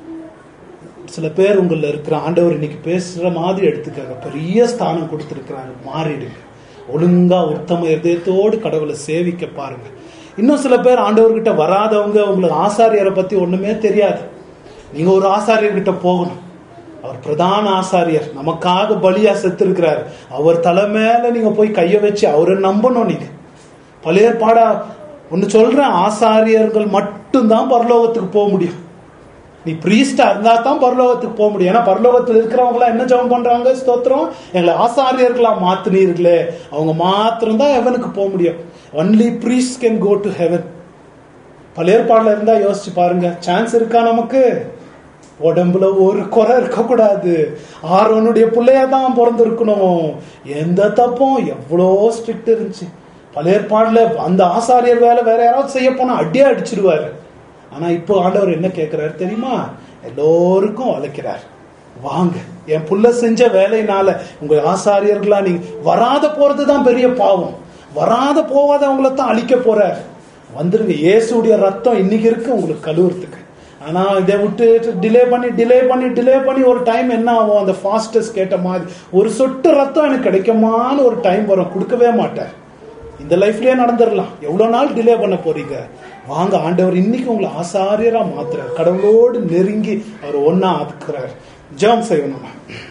சில பேர் உங்கள இருக்கிற ஆண்டவர் இன்னைக்கு பேசுற மாதிரி எடுத்துக்காங்க. பெரிய ஸ்தானம் கொடுத்திருக்கிறாங்க, மாறிடுங்க. ஒழுங்கா உத்தம இதயத்தோடு கடவுளை சேவிக்க பாருங்க. இன்னும் சில பேர் ஆண்டவர்கிட்ட வராதவங்க, உங்களுக்கு ஆசாரியரை பத்தி ஒண்ணுமே தெரியாது. நீங்க ஒரு ஆசாரியர்கிட்ட போகணும். அவர் பிரதான ஆசாரியர், நமக்காக பலியா செத்து இருக்கிறார். அவர் தலை மேல நீங்க போய் கைய வச்சு அவரை நம்பணும். நீங்க பழைய ஏற்பாடா ஒன்னு சொல்றேன், ஆசாரியர்கள் மட்டும்தான் பரலோகத்துக்கு போக முடியும். நீ பிரீஸ்டா இருந்தா தான் பரலோகத்துக்கு போக முடியும். ஏன்னா பரலோகத்தில் இருக்கிறவங்க எல்லாம் என்ன ஜெபம் பண்றாங்க? ஸ்தோத்திரம், எங்களை ஆசாரியர்களா மாத்தினீர்களே. அவங்க மாத்திரம் தான் ஹெவனுக்கு போக முடியும். Only priest can go to heaven. பழைய ஏற்பாடுல இருந்தா யோசிச்சு பாருங்க, சான்ஸ் இருக்கா நமக்கு? உடம்புல ஒரு குறை இருக்க கூடாது. ஆரோனுடைய பிள்ளையா தான் பிறந்திருக்கணும். எந்த தப்பும், எவ்வளோ ஸ்ட்ரிக்ட் இருந்துச்சு பழைய ஏற்பாடுல. அந்த ஆசாரியர் வேலை வேற யாராவது செய்ய போனா அடியே அடிச்சிருவாரு. ஆனா இப்போ ஆண்டவர் என்ன கேட்கிறாரு தெரியுமா? எல்லோருக்கும் அழைக்கிறார், வாங்க என் புள்ள செஞ்ச வேலையினால உங்க ஆசாரியர்களா நீங்க வராத போறதுதான் பெரிய பாவம். வராத போவாதவங்களை தான் அழிக்க போறார். வந்துருங்க, இயேசுடைய ரத்தம் இன்னைக்கு இருக்கு உங்களுக்கு கழுவுறதுக்கு. ஆனா இதை விட்டு டிலே பண்ணி டிலே பண்ணி டிலே பண்ணி ஒரு டைம் என்ன ஆகும்? அந்த ஃபாஸ்டஸ் கேட்ட மாதிரி ஒரு சொட்டு ரத்தம் எனக்கு கிடைக்குமான்னு ஒரு டைம் வரும், கொடுக்கவே மாட்டார். இந்த லைஃப்லயே நடந்துடலாம். எவ்வளவு நாள் டிலே பண்ண போறீங்க? வாங்க, ஆண்டவர் இன்னைக்கு உங்களை ஆசாரியரா மாத்துறார். கடவுளோடு நெருங்கி அவர் ஒன்னா ஆக்குறார். ஜெபம் செய்யணும்.